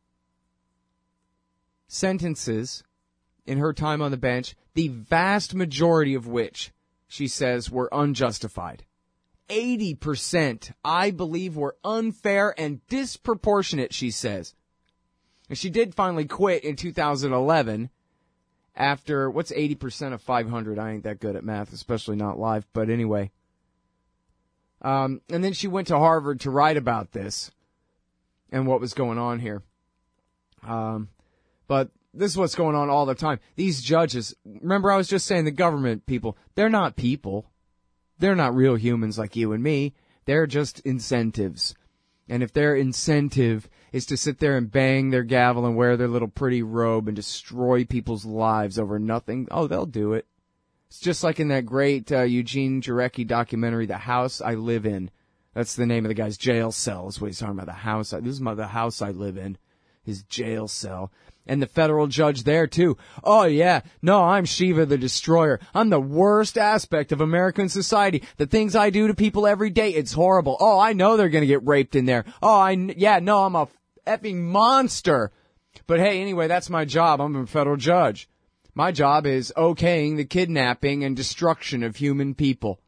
sentences in her time on the bench, the vast majority of which, she says, were unjustified. eighty percent, I believe, were unfair and disproportionate, she says. And she did finally quit in two thousand eleven after, what's eighty percent of five hundred? I ain't that good at math, especially not live, but anyway. Um, and then she went to Harvard to write about this and what was going on here. Um, but this is what's going on all the time. These judges, remember I was just saying the government people, they're not people. They're not real humans like you and me. They're just incentives. And if their incentive is to sit there and bang their gavel and wear their little pretty robe and destroy people's lives over nothing, oh, they'll do it. It's just like in that great uh, Eugene Jarecki documentary, The House I Live In. That's the name of the guy's jail cell, is what he's talking about. The house. I, this is my, the house I live in. His jail cell. And the federal judge there, too. Oh, yeah. No, I'm Shiva the Destroyer. I'm the worst aspect of American society. The things I do to people every day, it's horrible. Oh, I know they're going to get raped in there. Oh, I, yeah, no, I'm a effing monster. But hey, anyway, that's my job. I'm a federal judge. My job is okaying the kidnapping and destruction of human people.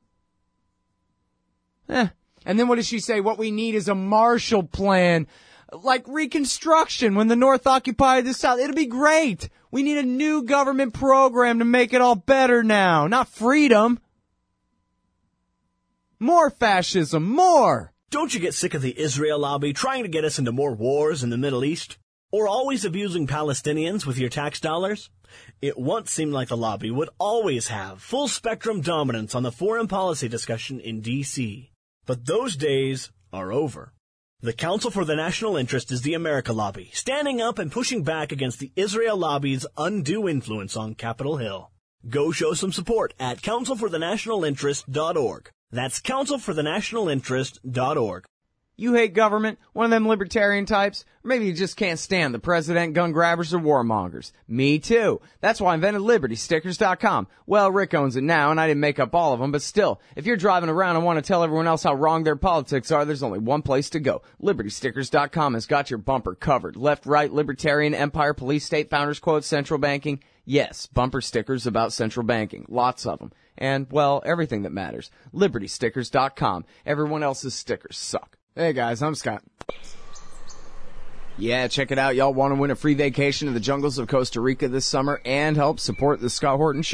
Eh. And then what does she say? What we need is a Marshall Plan, like Reconstruction when the North occupied the South. It'll be great. We need a new government program to make it all better now, not freedom. More fascism, more. Don't you get sick of the Israel lobby trying to get us into more wars in the Middle East? Or always abusing Palestinians with your tax dollars? It once seemed like the lobby would always have full-spectrum dominance on the foreign policy discussion in D C But those days are over. The Council for the National Interest is the America Lobby, standing up and pushing back against the Israel lobby's undue influence on Capitol Hill. Go show some support at council for the national interest dot org. That's council for the national interest dot org. You hate government, one of them libertarian types, or maybe you just can't stand the president, gun grabbers, or warmongers. Me too. That's why I invented Liberty Stickers dot com. Well, Rick owns it now, and I didn't make up all of them, but still, if you're driving around and want to tell everyone else how wrong their politics are, there's only one place to go. Liberty Stickers dot com has got your bumper covered. Left, right, libertarian, empire, police, state, founders quotes, central banking. Yes, bumper stickers about central banking. Lots of them. And, well, everything that matters. Liberty Stickers dot com. Everyone else's stickers suck. Hey guys, I'm Scott. Yeah, check it out. Y'all want to win a free vacation to the jungles of Costa Rica this summer and help support the Scott Horton Show?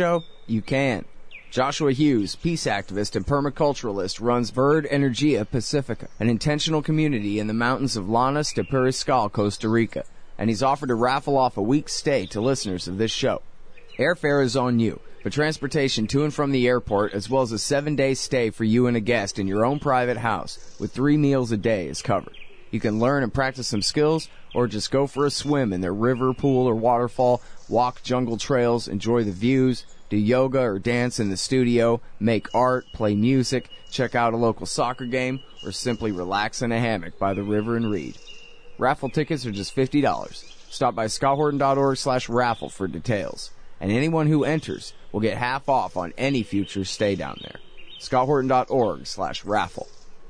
You can. Joshua Hughes, peace activist and permaculturalist, runs Verde Energia Pacifica, an intentional community in the mountains of Llanos de Periscal, Costa Rica, and he's offered to raffle off a week's stay to listeners of this show. Airfare is on you, but transportation to and from the airport, as well as a seven-day stay for you and a guest in your own private house with three meals a day is covered. You can learn and practice some skills, or just go for a swim in their river, pool, or waterfall, walk jungle trails, enjoy the views, do yoga or dance in the studio, make art, play music, check out a local soccer game, or simply relax in a hammock by the river and read. Raffle tickets are just fifty dollars. Stop by scotthorton.org slash raffle for details. And anyone who enters will get half off on any future stay down there. scotthorton.org slash raffle.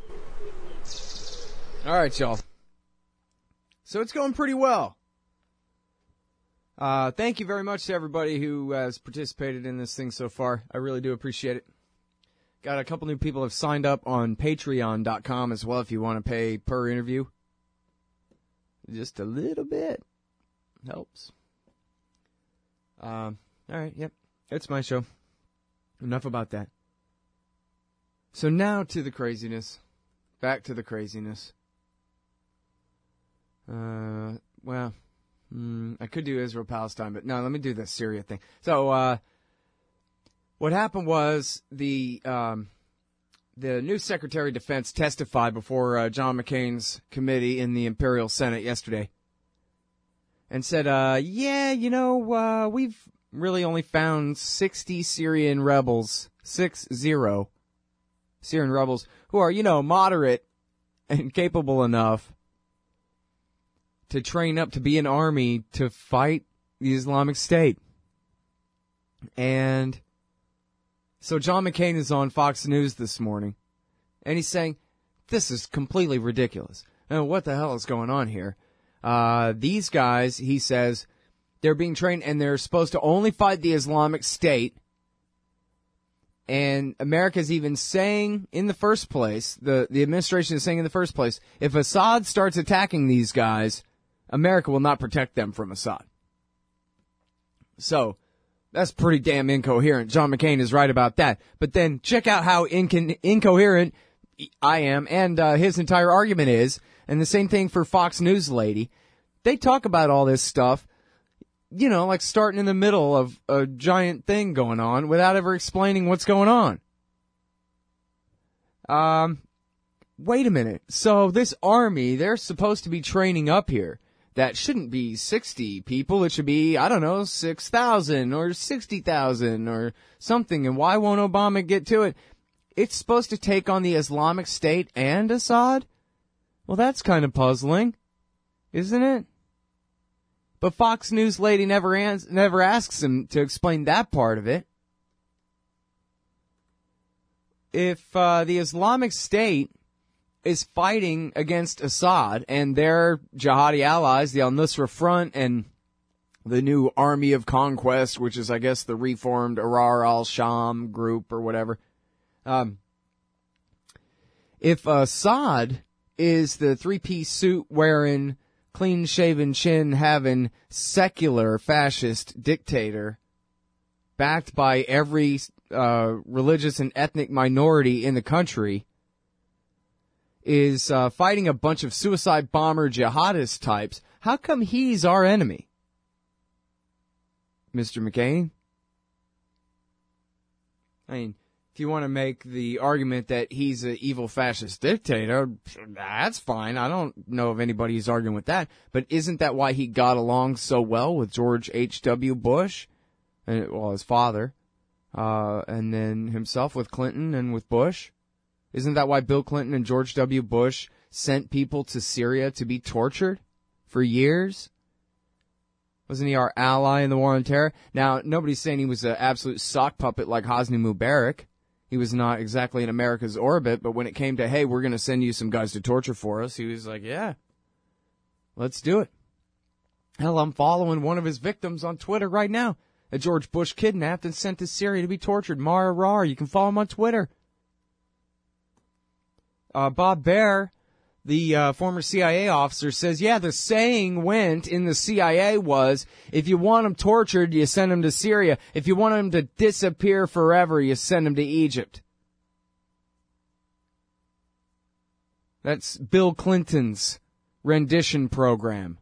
All right, y'all. So it's going pretty well. Uh, thank you very much to everybody who has participated in this thing so far. I really do appreciate it. Got a couple new people have signed up on patreon dot com as well if you want to pay per interview. Just a little bit. Helps. Um, all right, yep. It's my show. Enough about that. So now to the craziness. Back to the craziness. Uh, well... Mm, I could do Israel-Palestine, but no, let me do the Syria thing. So, uh, what happened was the um, the new Secretary of Defense testified before uh, John McCain's committee in the Imperial Senate yesterday and said, uh, yeah, you know, uh, we've really only found sixty Syrian rebels, six zero Syrian rebels, who are, you know, moderate and capable enough to train up to be an army to fight the Islamic State. And so John McCain is on Fox News this morning, and he's saying, this is completely ridiculous. Now, what the hell is going on here? Uh, these guys, he says, they're being trained, and they're supposed to only fight the Islamic State. And America's even saying in the first place, the, the administration is saying in the first place, if Assad starts attacking these guys, America will not protect them from Assad. So, that's pretty damn incoherent. John McCain is right about that. But then, check out how inco- incoherent I am and uh, his entire argument is. And the same thing for Fox News lady. They talk about all this stuff, you know, like starting in the middle of a giant thing going on without ever explaining what's going on. Um, wait a minute. So, this army, they're supposed to be training up here. That shouldn't be sixty people. It should be, I don't know, six thousand or sixty thousand or something. And why won't Obama get to it? It's supposed to take on the Islamic State and Assad? Well, that's kind of puzzling, isn't it? But Fox News lady never ans- never asks him to explain that part of it. If uh, the Islamic State is fighting against Assad and their jihadi allies, the Al-Nusra Front and the new Army of Conquest, which is, I guess, the reformed Ahrar al-Sham group or whatever. Um, if Assad is the three-piece suit wearing, clean-shaven chin having secular fascist dictator backed by every uh, religious and ethnic minority in the country, is uh, fighting a bunch of suicide bomber jihadist types, how come he's our enemy? Mister McCain? I mean, if you want to make the argument that he's an evil fascist dictator, that's fine. I don't know of anybody who's arguing with that. But isn't that why he got along so well with George H W. Bush? And, well, his father. Uh, and then himself with Clinton and with Bush? Isn't that why Bill Clinton and George W. Bush sent people to Syria to be tortured for years? Wasn't he our ally in the war on terror? Now, nobody's saying he was an absolute sock puppet like Hosni Mubarak. He was not exactly in America's orbit, but when it came to, hey, we're going to send you some guys to torture for us, he was like, yeah, let's do it. Hell, I'm following one of his victims on Twitter right now that George Bush kidnapped and sent to Syria to be tortured. Mara Rar, you can follow him on Twitter. Uh, Bob Baer, the uh, former C I A officer says, yeah, the saying went in the C I A was, if you want them tortured, you send them to Syria. If you want them to disappear forever, you send them to Egypt. That's Bill Clinton's rendition program.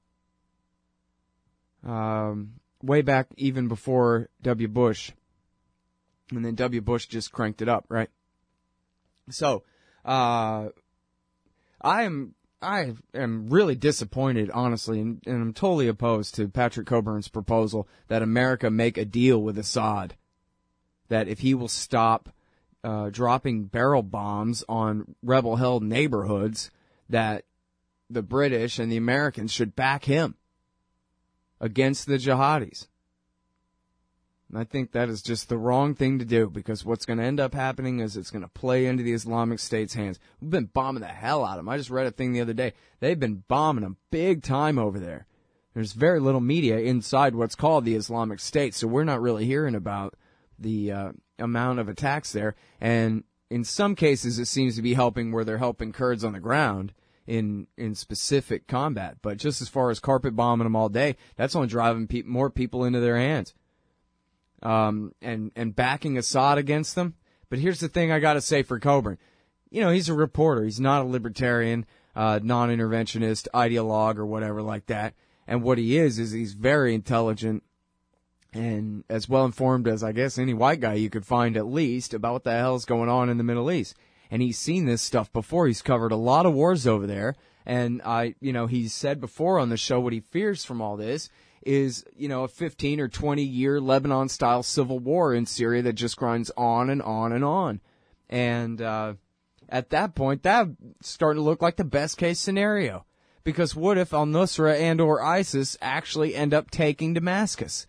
Um, way back even before W. Bush. And then W. Bush just cranked it up, right? So, uh, I am I am really disappointed, honestly, and, and I'm totally opposed to Patrick Coburn's proposal that America make a deal with Assad. That if he will stop uh, dropping barrel bombs on rebel-held neighborhoods, that the British and the Americans should back him against the jihadis. And I think that is just the wrong thing to do, because what's going to end up happening is it's going to play into the Islamic State's hands. We've been bombing the hell out of them. I just read a thing the other day. They've been bombing them big time over there. There's very little media inside what's called the Islamic State, so we're not really hearing about the uh, amount of attacks there. And in some cases, it seems to be helping where they're helping Kurds on the ground in in specific combat. But just as far as carpet bombing them all day, that's only driving pe- more people into their hands. Um, and, and backing Assad against them. But here's the thing I gotta say for Coburn. You know, he's a reporter. He's not a libertarian, uh, non-interventionist, ideologue, or whatever like that. And what he is, is he's very intelligent and as well informed as, I guess, any white guy you could find at least about what the hell's going on in the Middle East. And he's seen this stuff before. He's covered a lot of wars over there. And I, you know, he's said before on the show what he fears from all this is, you know, a fifteen or twenty year Lebanon-style civil war in Syria that just grinds on and on and on. And uh, at that point, that's starting to look like the best-case scenario. Because what if al-Nusra and or ISIS actually end up taking Damascus?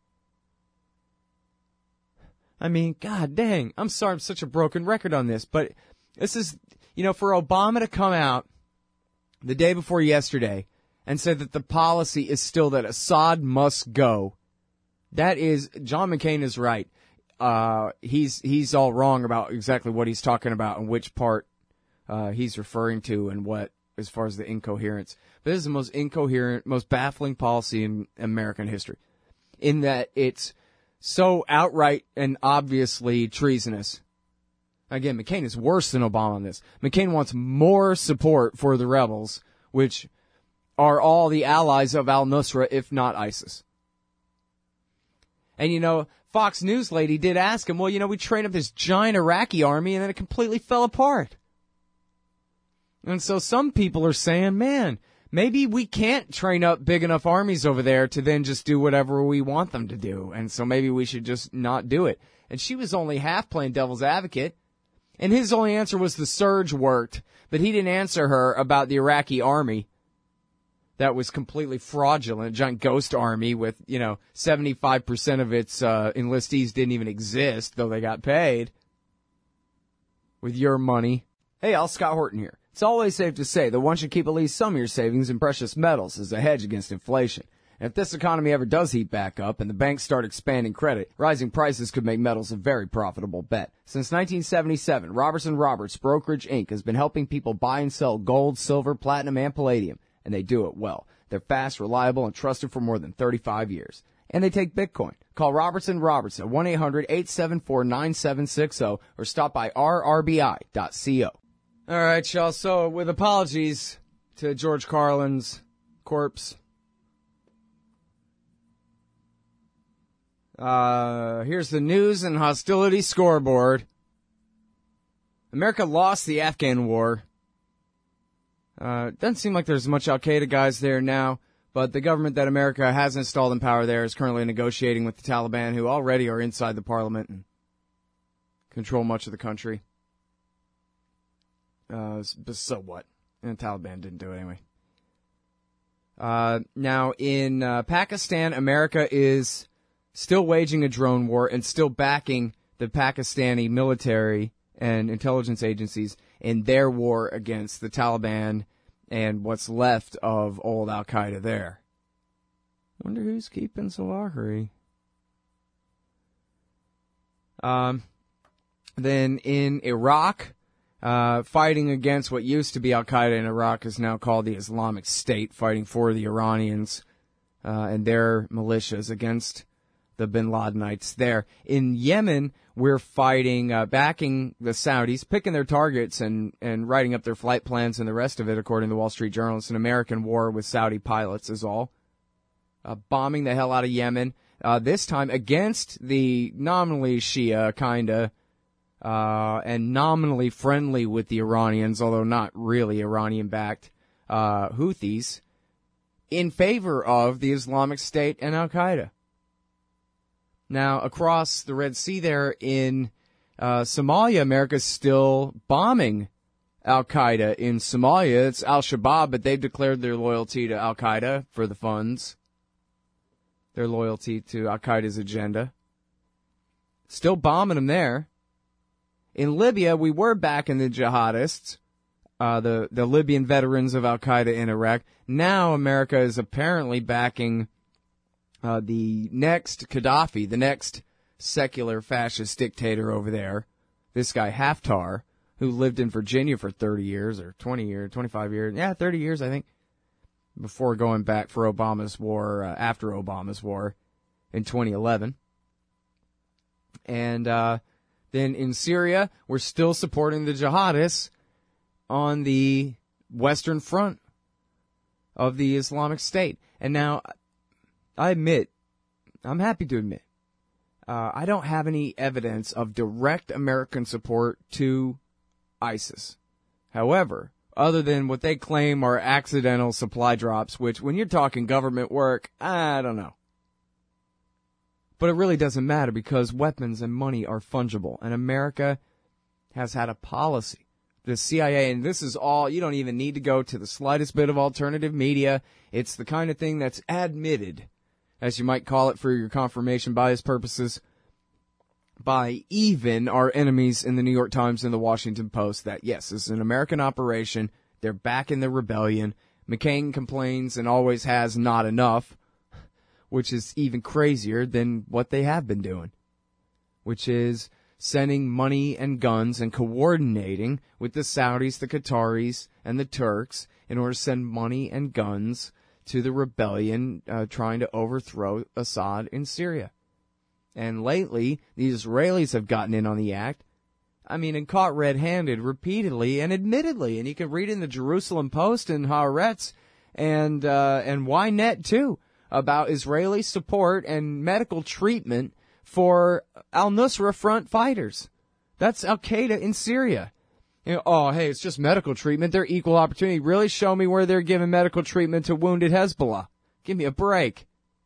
I mean, god dang, I'm sorry I'm such a broken record on this, but this is, you know, for Obama to come out the day before yesterday and said that the policy is still that Assad must go. That is, John McCain is right. Uh, he's he's all wrong about exactly what he's talking about and which part uh, he's referring to and what, as far as the incoherence. But this is the most incoherent, most baffling policy in American history, in that it's so outright and obviously treasonous. Again, McCain is worse than Obama on this. McCain wants more support for the rebels, which are all the allies of al-Nusra, if not ISIS. And, you know, Fox News lady did ask him, well, you know, we trained up this giant Iraqi army and then it completely fell apart. And so some people are saying, man, maybe we can't train up big enough armies over there to then just do whatever we want them to do. And so maybe we should just not do it. And she was only half playing devil's advocate. And his only answer was the surge worked. But he didn't answer her about the Iraqi army. That was completely fraudulent, a giant ghost army with, you know, seventy-five percent of its uh, enlistees didn't even exist, though they got paid with your money. Hey, Al, Scott Horton here. It's always safe to say that one should keep at least some of your savings in precious metals as a hedge against inflation. And if this economy ever does heat back up and the banks start expanding credit, rising prices could make metals a very profitable bet. Since nineteen seventy-seven, Robertson Roberts Brokerage Incorporated has been helping people buy and sell gold, silver, platinum, and palladium. And they do it well. They're fast, reliable, and trusted for more than thirty-five years. And they take Bitcoin. Call Robertson Roberts at one eight hundred eight seven four nine seven six zero or stop by r r b i dot co. All right, y'all. So, with apologies to George Carlin's corpse, uh, here's the news and hostility scoreboard. America lost the Afghan war. Uh, doesn't seem like there's much Al-Qaeda guys there now, but the government that America has installed in power there is currently negotiating with the Taliban, who already are inside the parliament and control much of the country. Uh, but so what? And the Taliban didn't do it anyway. Uh, now, in uh, Pakistan, America is still waging a drone war and still backing the Pakistani military and intelligence agencies in their war against the Taliban and what's left of old Al-Qaeda there. Wonder who's keeping Zawahiri. Um, then in Iraq, uh, fighting against what used to be Al-Qaeda in Iraq is now called the Islamic State, fighting for the Iranians uh, and their militias against the bin Ladenites there. In Yemen, we're fighting, uh, backing the Saudis, picking their targets and, and writing up their flight plans and the rest of it, according to the Wall Street Journal. It's an American war with Saudi pilots is all. Uh, bombing the hell out of Yemen, uh, this time against the nominally Shia, kinda, uh, and nominally friendly with the Iranians, although not really Iranian-backed, uh, Houthis, in favor of the Islamic State and Al-Qaeda. Now, across the Red Sea there in uh, Somalia, America's still bombing Al-Qaeda in Somalia. It's Al-Shabaab, but they've declared their loyalty to Al-Qaeda for the funds, their loyalty to Al-Qaeda's agenda. Still bombing them there. In Libya, we were backing the jihadists, uh, the, the Libyan veterans of Al-Qaeda in Iraq. Now America is apparently backing Uh, the next Gaddafi, the next secular fascist dictator over there, this guy Haftar, who lived in Virginia for thirty years or twenty years, twenty-five years, yeah, thirty years, I think, before going back for Obama's war, uh, after Obama's war in twenty eleven. And uh, then in Syria, we're still supporting the jihadists on the Western Front of the Islamic State. And now, I admit, I'm happy to admit, uh, I don't have any evidence of direct American support to ISIS. However, other than what they claim are accidental supply drops, which when you're talking government work, I don't know. But it really doesn't matter because weapons and money are fungible, and America has had a policy. The C I A, and this is all, you don't even need to go to the slightest bit of alternative media. It's the kind of thing that's admitted, as you might call it for your confirmation bias purposes, by even our enemies in the New York Times and the Washington Post, that yes, this is an American operation. They're back in the rebellion. McCain complains and always has not enough, which is even crazier than what they have been doing, which is sending money and guns and coordinating with the Saudis, the Qataris, and the Turks in order to send money and guns to the rebellion uh, trying to overthrow Assad in Syria. And lately, the Israelis have gotten in on the act. I mean, and caught red-handed repeatedly and admittedly. And you can read in the Jerusalem Post and Haaretz and, uh, and Ynet, too, about Israeli support and medical treatment for al-Nusra Front fighters. That's Al-Qaeda in Syria. You know, oh, hey, it's just medical treatment. They're equal opportunity. Really show me where they're giving medical treatment to wounded Hezbollah. Give me a break.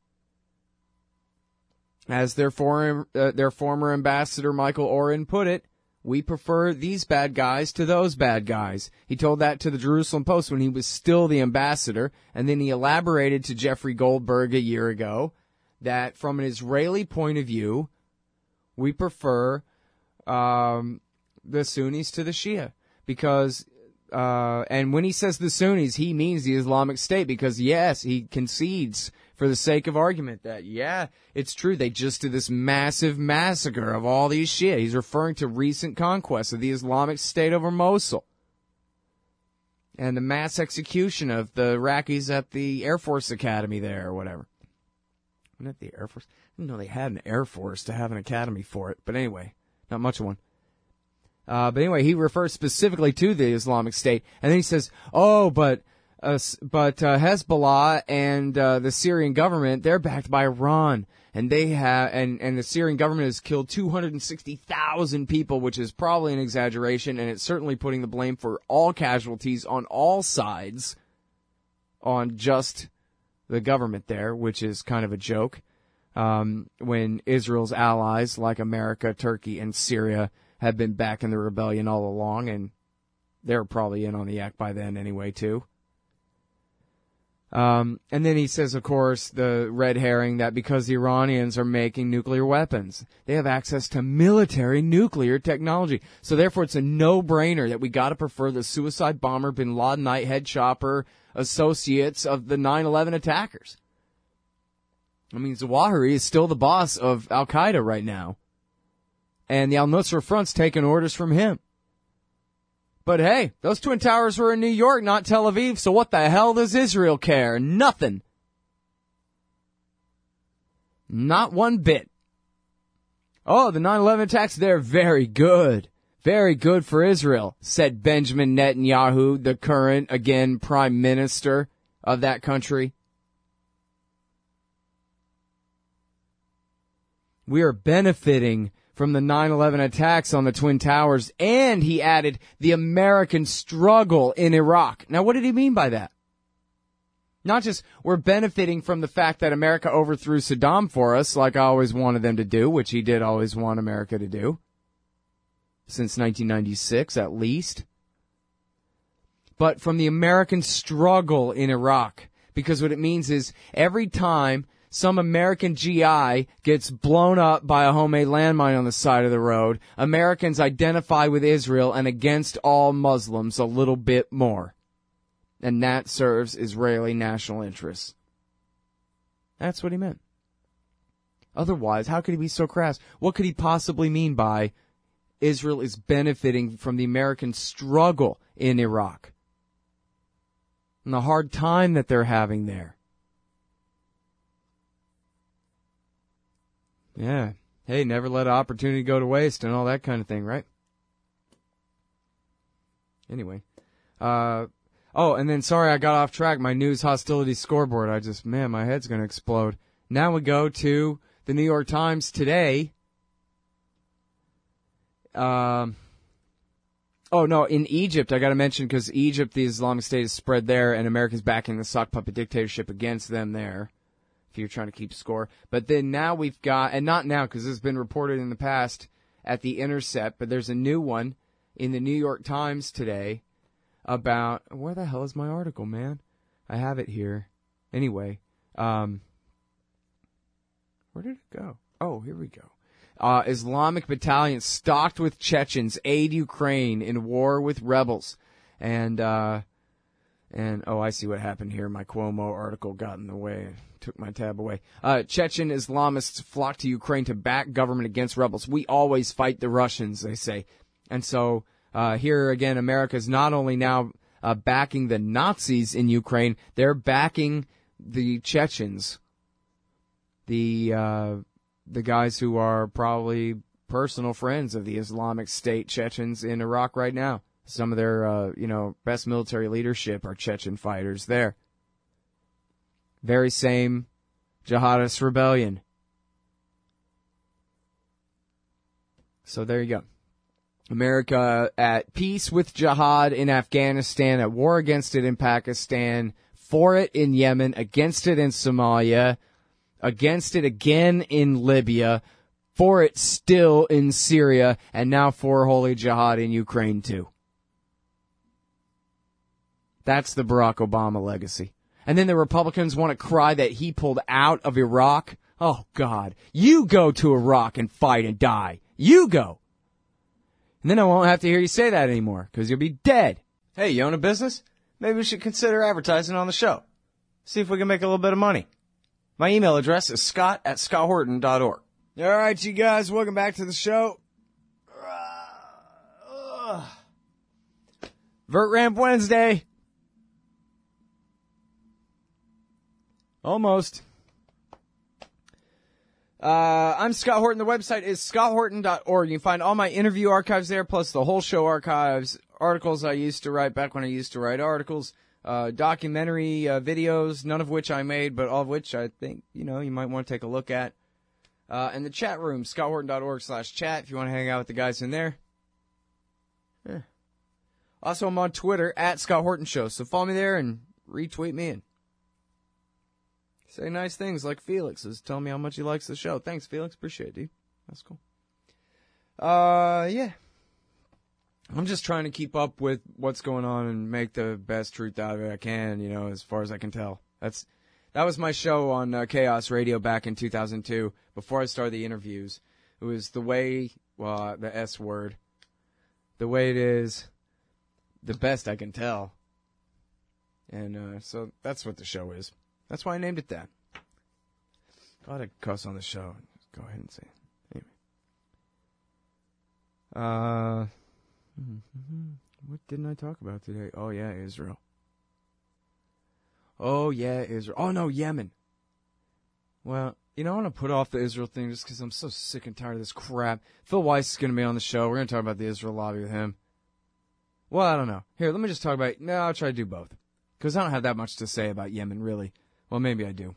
As their former, uh, their former ambassador Michael Oren put it, we prefer these bad guys to those bad guys. He told that to the Jerusalem Post when he was still the ambassador, and then he elaborated to Jeffrey Goldberg a year ago that from an Israeli point of view, we prefer um, the Sunnis to the Shia. Because, uh, and when he says the Sunnis, he means the Islamic State because, yes, he concedes for the sake of argument that, yeah, it's true, they just did this massive massacre of all these Shia. He's referring to recent conquests of the Islamic State over Mosul and the mass execution of the Iraqis at the Air Force Academy there or whatever. Not the Air Force. I didn't know they had an Air Force to have an academy for it. But anyway, not much of one. Uh, but anyway, he refers specifically to the Islamic State. And then he says, oh, but uh, but uh, Hezbollah and uh, the Syrian government, they're backed by Iran. And they have, and, and the Syrian government has killed two hundred sixty thousand people, which is probably an exaggeration. And it's certainly putting the blame for all casualties on all sides on just the government there, which is kind of a joke, um, when Israel's allies like America, Turkey, and Syria have been back in the rebellion all along, and they're probably in on the act by then anyway, too. Um, and then he says, of course, the red herring that because the Iranians are making nuclear weapons, they have access to military nuclear technology. So therefore, it's a no-brainer that we got to prefer the suicide bomber bin Ladenite head chopper associates of the nine eleven attackers. I mean, Zawahiri is still the boss of Al-Qaeda right now. And the al-Nusra Front's taking orders from him. But hey, those Twin Towers were in New York, not Tel Aviv, so what the hell does Israel care? Nothing. Not one bit. Oh, the nine eleven attacks, they're very good. Very good for Israel, said Benjamin Netanyahu, the current, again, prime minister of that country. We are benefiting from the nine eleven attacks on the Twin Towers, and he added, the American struggle in Iraq. Now, what did he mean by that? Not just we're benefiting from the fact that America overthrew Saddam for us, like I always wanted them to do, which he did always want America to do, since nineteen ninety-six at least. But from the American struggle in Iraq, because what it means is every time some American G I gets blown up by a homemade landmine on the side of the road, Americans identify with Israel and against all Muslims a little bit more. And that serves Israeli national interests. That's what he meant. Otherwise, how could he be so crass? What could he possibly mean by Israel is benefiting from the American struggle in Iraq and the hard time that they're having there? Yeah. Hey, never let an opportunity go to waste and all that kind of thing, right? Anyway. Uh, oh, and then, sorry, I got off track. My news hostility scoreboard. I just, man, my head's going to explode. Now we go to the New York Times today. Um, oh, no, in Egypt, I got to mention, because Egypt, the Islamic State is spread there, and America's backing the sock puppet dictatorship against them there, if you're trying to keep score. But then now we've got, and not now, because this has been reported in the past at The Intercept, but there's a new one in the New York Times today about, where the hell is my article, man? I have it here. Anyway, um, where did it go? Oh, here we go. Uh, Islamic battalions stocked with Chechens aid Ukraine in war with rebels. And, uh, and, oh, I see what happened here. My Cuomo article got in the way. Took my tab away. Uh, Chechen Islamists flock to Ukraine to back government against rebels. We always fight the Russians, they say. And so, uh, here again, America is not only now, uh, backing the Nazis in Ukraine, they're backing the Chechens. The, uh, the guys who are probably personal friends of the Islamic State Chechens in Iraq right now. Some of their, uh, you know, best military leadership are Chechen fighters there. Very same jihadist rebellion. So there you go. America at peace with jihad in Afghanistan, at war against it in Pakistan, for it in Yemen, against it in Somalia, against it again in Libya, for it still in Syria, and now for holy jihad in Ukraine too. That's the Barack Obama legacy. And then the Republicans want to cry that he pulled out of Iraq. Oh, God. You go to Iraq and fight and die. You go. And then I won't have to hear you say that anymore, because you'll be dead. Hey, you own a business? Maybe we should consider advertising on the show. See if we can make a little bit of money. My email address is scott at scott horton dot org. All right, you guys, welcome back to the show. Uh, Vert Ramp Wednesday. Almost. Uh, I'm Scott Horton. The website is scott horton dot org. You can find all my interview archives there, plus the whole show archives, articles I used to write back when I used to write articles, uh, documentary uh, videos, none of which I made, but all of which I think, you know, you might want to take a look at. Uh, and the chat room, scott horton dot org slash chat, if you want to hang out with the guys in there. Yeah. Also, I'm on Twitter, at Scott Horton Show, so follow me there and retweet me and say nice things like Felix is telling me how much he likes the show. Thanks, Felix. Appreciate it, dude. That's cool. Uh, yeah. I'm just trying to keep up with what's going on and make the best truth out of it I can, you know, as far as I can tell. That's That was my show on uh, Chaos Radio back in two thousand two, before I started the interviews. It was the way, well, the S word, the way it is, the best I can tell. And uh, so that's what the show is. That's why I named it that. Glad I cuss on the show. Just go ahead and say it. Anyway. Uh, What didn't I talk about today? Oh, yeah, Israel. Oh, yeah, Israel. Oh, no, Yemen. Well, you know, I want to put off the Israel thing just because I'm so sick and tired of this crap. Phil Weiss is going to be on the show. We're going to talk about the Israel lobby with him. Well, I don't know. Here, let me just talk about... No, I'll try to do both. Because I don't have that much to say about Yemen, really. Well, maybe I do.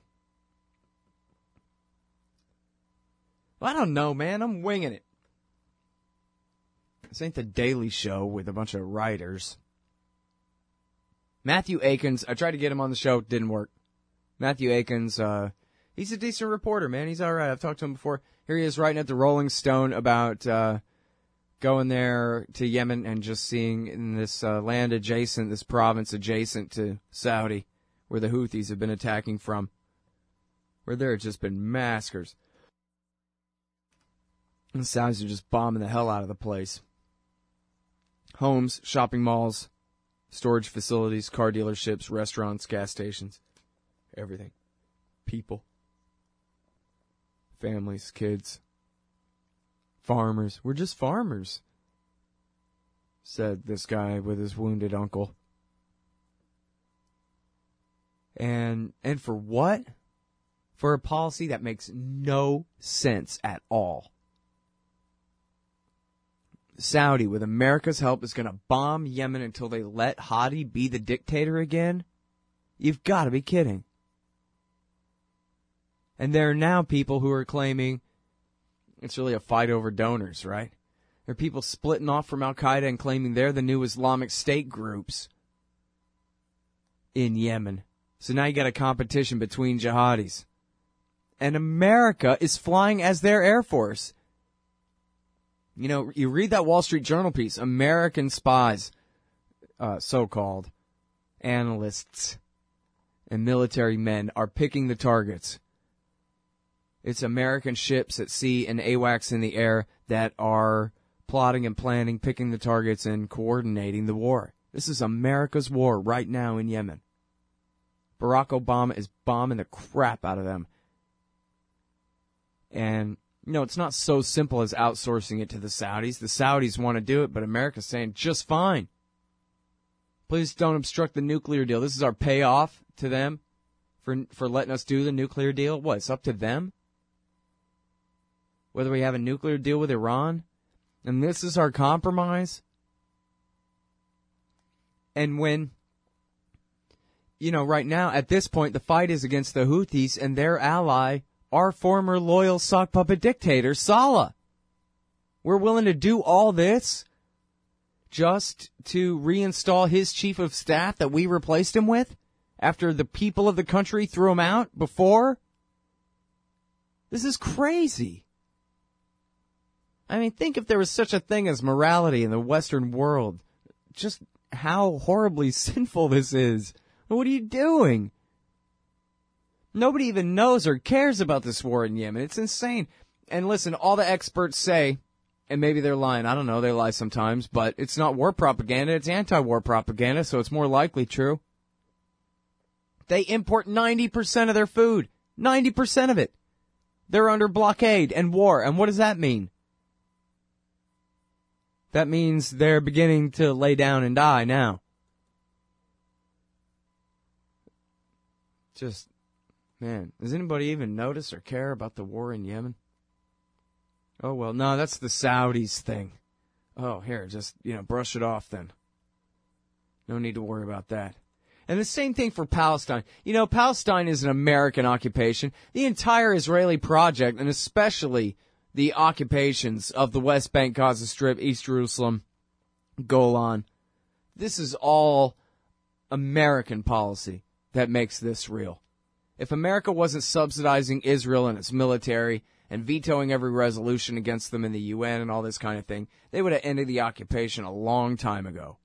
Well, I don't know, man. I'm winging it. This ain't the Daily Show with a bunch of writers. Matthew Akins, I tried to get him on the show, didn't work. Matthew Akins, uh, he's a decent reporter, man. He's all right. I've talked to him before. Here he is writing at the Rolling Stone about uh, going there to Yemen and just seeing in this uh, land adjacent, this province adjacent to Saudi, where the Houthis have been attacking from, where there have just been massacres. And the Saudis are just bombing the hell out of the place. Homes, shopping malls, storage facilities, car dealerships, restaurants, gas stations, everything. People. Families, kids. Farmers. We're just farmers, said this guy with his wounded uncle. And and for what? For a policy that makes no sense at all. Saudi, with America's help, is going to bomb Yemen until they let Hadi be the dictator again? You've got to be kidding. And there are now people who are claiming it's really a fight over donors, right? There are people splitting off from Al-Qaeda and claiming they're the new Islamic State groups in Yemen. So now you got a competition between jihadis. And America is flying as their Air Force. You know, you read that Wall Street Journal piece, American spies, uh, so-called analysts and military men are picking the targets. It's American ships at sea and AWACS in the air that are plotting and planning, picking the targets, and coordinating the war. This is America's war right now in Yemen. Barack Obama is bombing the crap out of them. And... No, it's not so simple as outsourcing it to the Saudis. The Saudis want to do it, but America's saying, just fine. Please don't obstruct the nuclear deal. This is our payoff to them for for letting us do the nuclear deal. What, it's up to them? Whether we have a nuclear deal with Iran? And this is our compromise? And when, you know, right now, at this point, the fight is against the Houthis and their ally, our former loyal sock puppet dictator, Saleh. We're willing to do all this just to reinstall his chief of staff that we replaced him with after the people of the country threw him out before? This is crazy. I mean, think if there was such a thing as morality in the Western world, just how horribly sinful this is. What are you doing? Nobody even knows or cares about this war in Yemen. It's insane. And listen, all the experts say, and maybe they're lying, I don't know, they lie sometimes, but it's not war propaganda, it's anti-war propaganda, so it's more likely true. They import ninety percent of their food. ninety percent of it. They're under blockade and war, and what does that mean? That means they're beginning to lay down and die now. Just... Man, does anybody even notice or care about the war in Yemen? Oh, well, no, that's the Saudis thing. Oh, here, just, you know, brush it off then. No need to worry about that. And the same thing for Palestine. You know, Palestine is an American occupation. The entire Israeli project, and especially the occupations of the West Bank, Gaza Strip, East Jerusalem, Golan, this is all American policy that makes this real. If America wasn't subsidizing Israel and its military and vetoing every resolution against them in the U N and all this kind of thing, they would have ended the occupation a long time ago.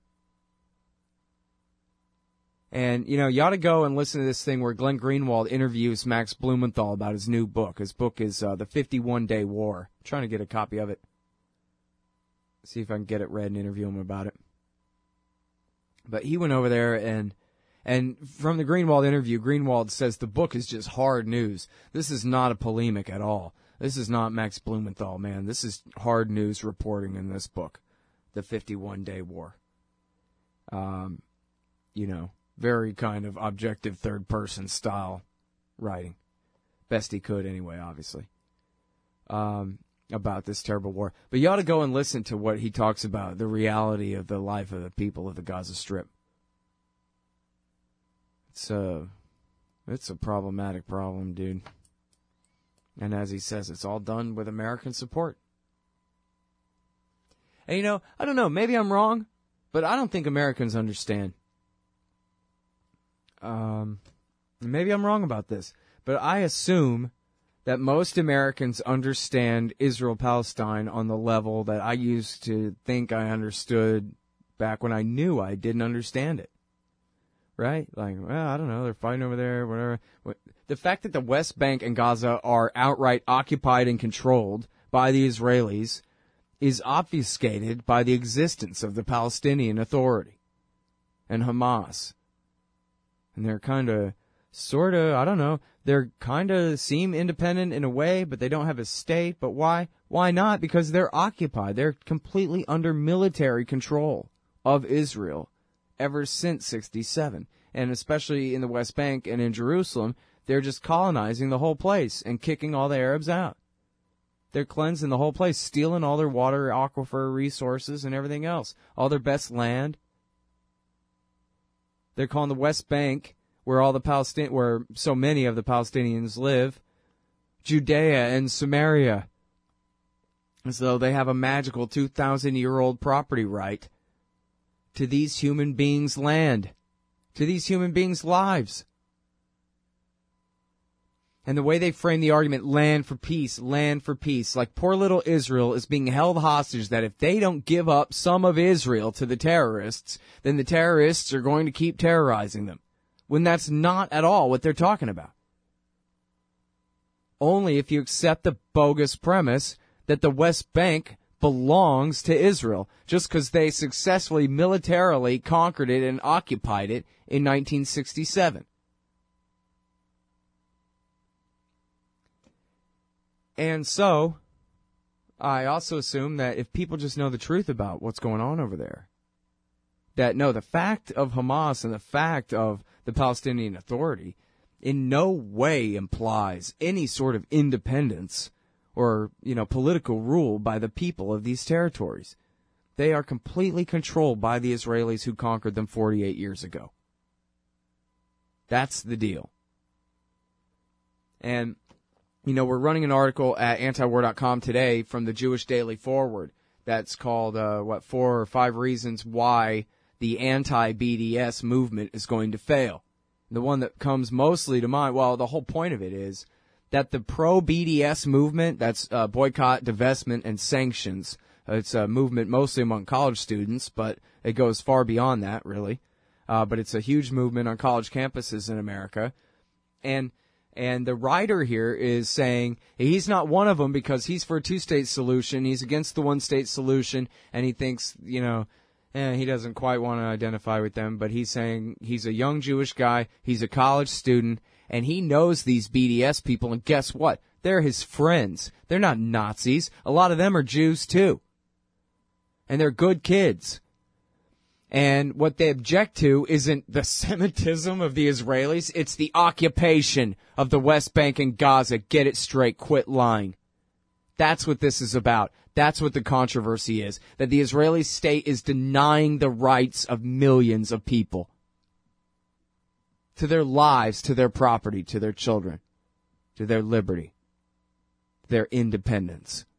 And, you know, you ought to go and listen to this thing where Glenn Greenwald interviews Max Blumenthal about his new book. His book is uh, The fifty-one day War. I'm trying to get a copy of it. See if I can get it read and interview him about it. But he went over there and... And from the Greenwald interview, Greenwald says the book is just hard news. This is not a polemic at all. This is not Max Blumenthal, man. This is hard news reporting in this book, The fifty-one day War. um, you know, very kind of objective third-person style writing. Best he could anyway, obviously, um, about this terrible war. But you ought to go and listen to what he talks about, the reality of the life of the people of the Gaza Strip. It's a, it's a problematic problem, dude. And as he says, it's all done with American support. And, you know, I don't know, maybe I'm wrong, but I don't think Americans understand. Um, maybe I'm wrong about this, but I assume that most Americans understand Israel-Palestine on the level that I used to think I understood back when I knew I didn't understand it. Right? Like, well, I don't know, they're fighting over there, whatever. The fact that the West Bank and Gaza are outright occupied and controlled by the Israelis is obfuscated by the existence of the Palestinian Authority and Hamas. And they're kind of, sort of, I don't know, they're kind of seem independent in a way, but they don't have a state. But why? Why not? Because they're occupied. They're completely under military control of Israel ever since sixty-seven. And especially in the West Bank and in Jerusalem, they're just colonizing the whole place and kicking all the Arabs out. They're cleansing the whole place, stealing all their water, aquifer resources, and everything else. All their best land. They're calling the West Bank, where all the Palestin- where so many of the Palestinians live, Judea and Samaria, as though they have a magical two thousand year old property right to these human beings' land, to these human beings' lives. And the way they frame the argument, land for peace, land for peace, like poor little Israel is being held hostage that if they don't give up some of Israel to the terrorists, then the terrorists are going to keep terrorizing them. When that's not at all what they're talking about. Only if you accept the bogus premise that the West Bank belongs to Israel, just because they successfully militarily conquered it and occupied it in nineteen sixty-seven. And so, I also assume that if people just know the truth about what's going on over there, that no, the fact of Hamas and the fact of the Palestinian Authority in no way implies any sort of independence or, you know, political rule by the people of these territories. They are completely controlled by the Israelis who conquered them forty-eight years ago. That's the deal. And, you know, we're running an article at antiwar dot com today from the Jewish Daily Forward that's called, uh, what, four or five reasons why the anti-B D S movement is going to fail. The one that comes mostly to mind, well, the whole point of it is that the pro-B D S movement, that's uh, boycott, divestment, and sanctions, uh, it's a movement mostly among college students, but it goes far beyond that, really. Uh, but it's a huge movement on college campuses in America. And and the writer here is saying he's not one of them because he's for a two-state solution. He's against the one-state solution, and he thinks, you know, eh, he doesn't quite want to identify with them, but he's saying he's a young Jewish guy, he's a college student, and he knows these B D S people, and guess what? They're his friends. They're not Nazis. A lot of them are Jews, too. And they're good kids. And what they object to isn't the Semitism of the Israelis, it's the occupation of the West Bank and Gaza. Get it straight. Quit lying. That's what this is about. That's what the controversy is. That the Israeli state is denying the rights of millions of people. To their lives, to their property, to their children, to their liberty, their independence.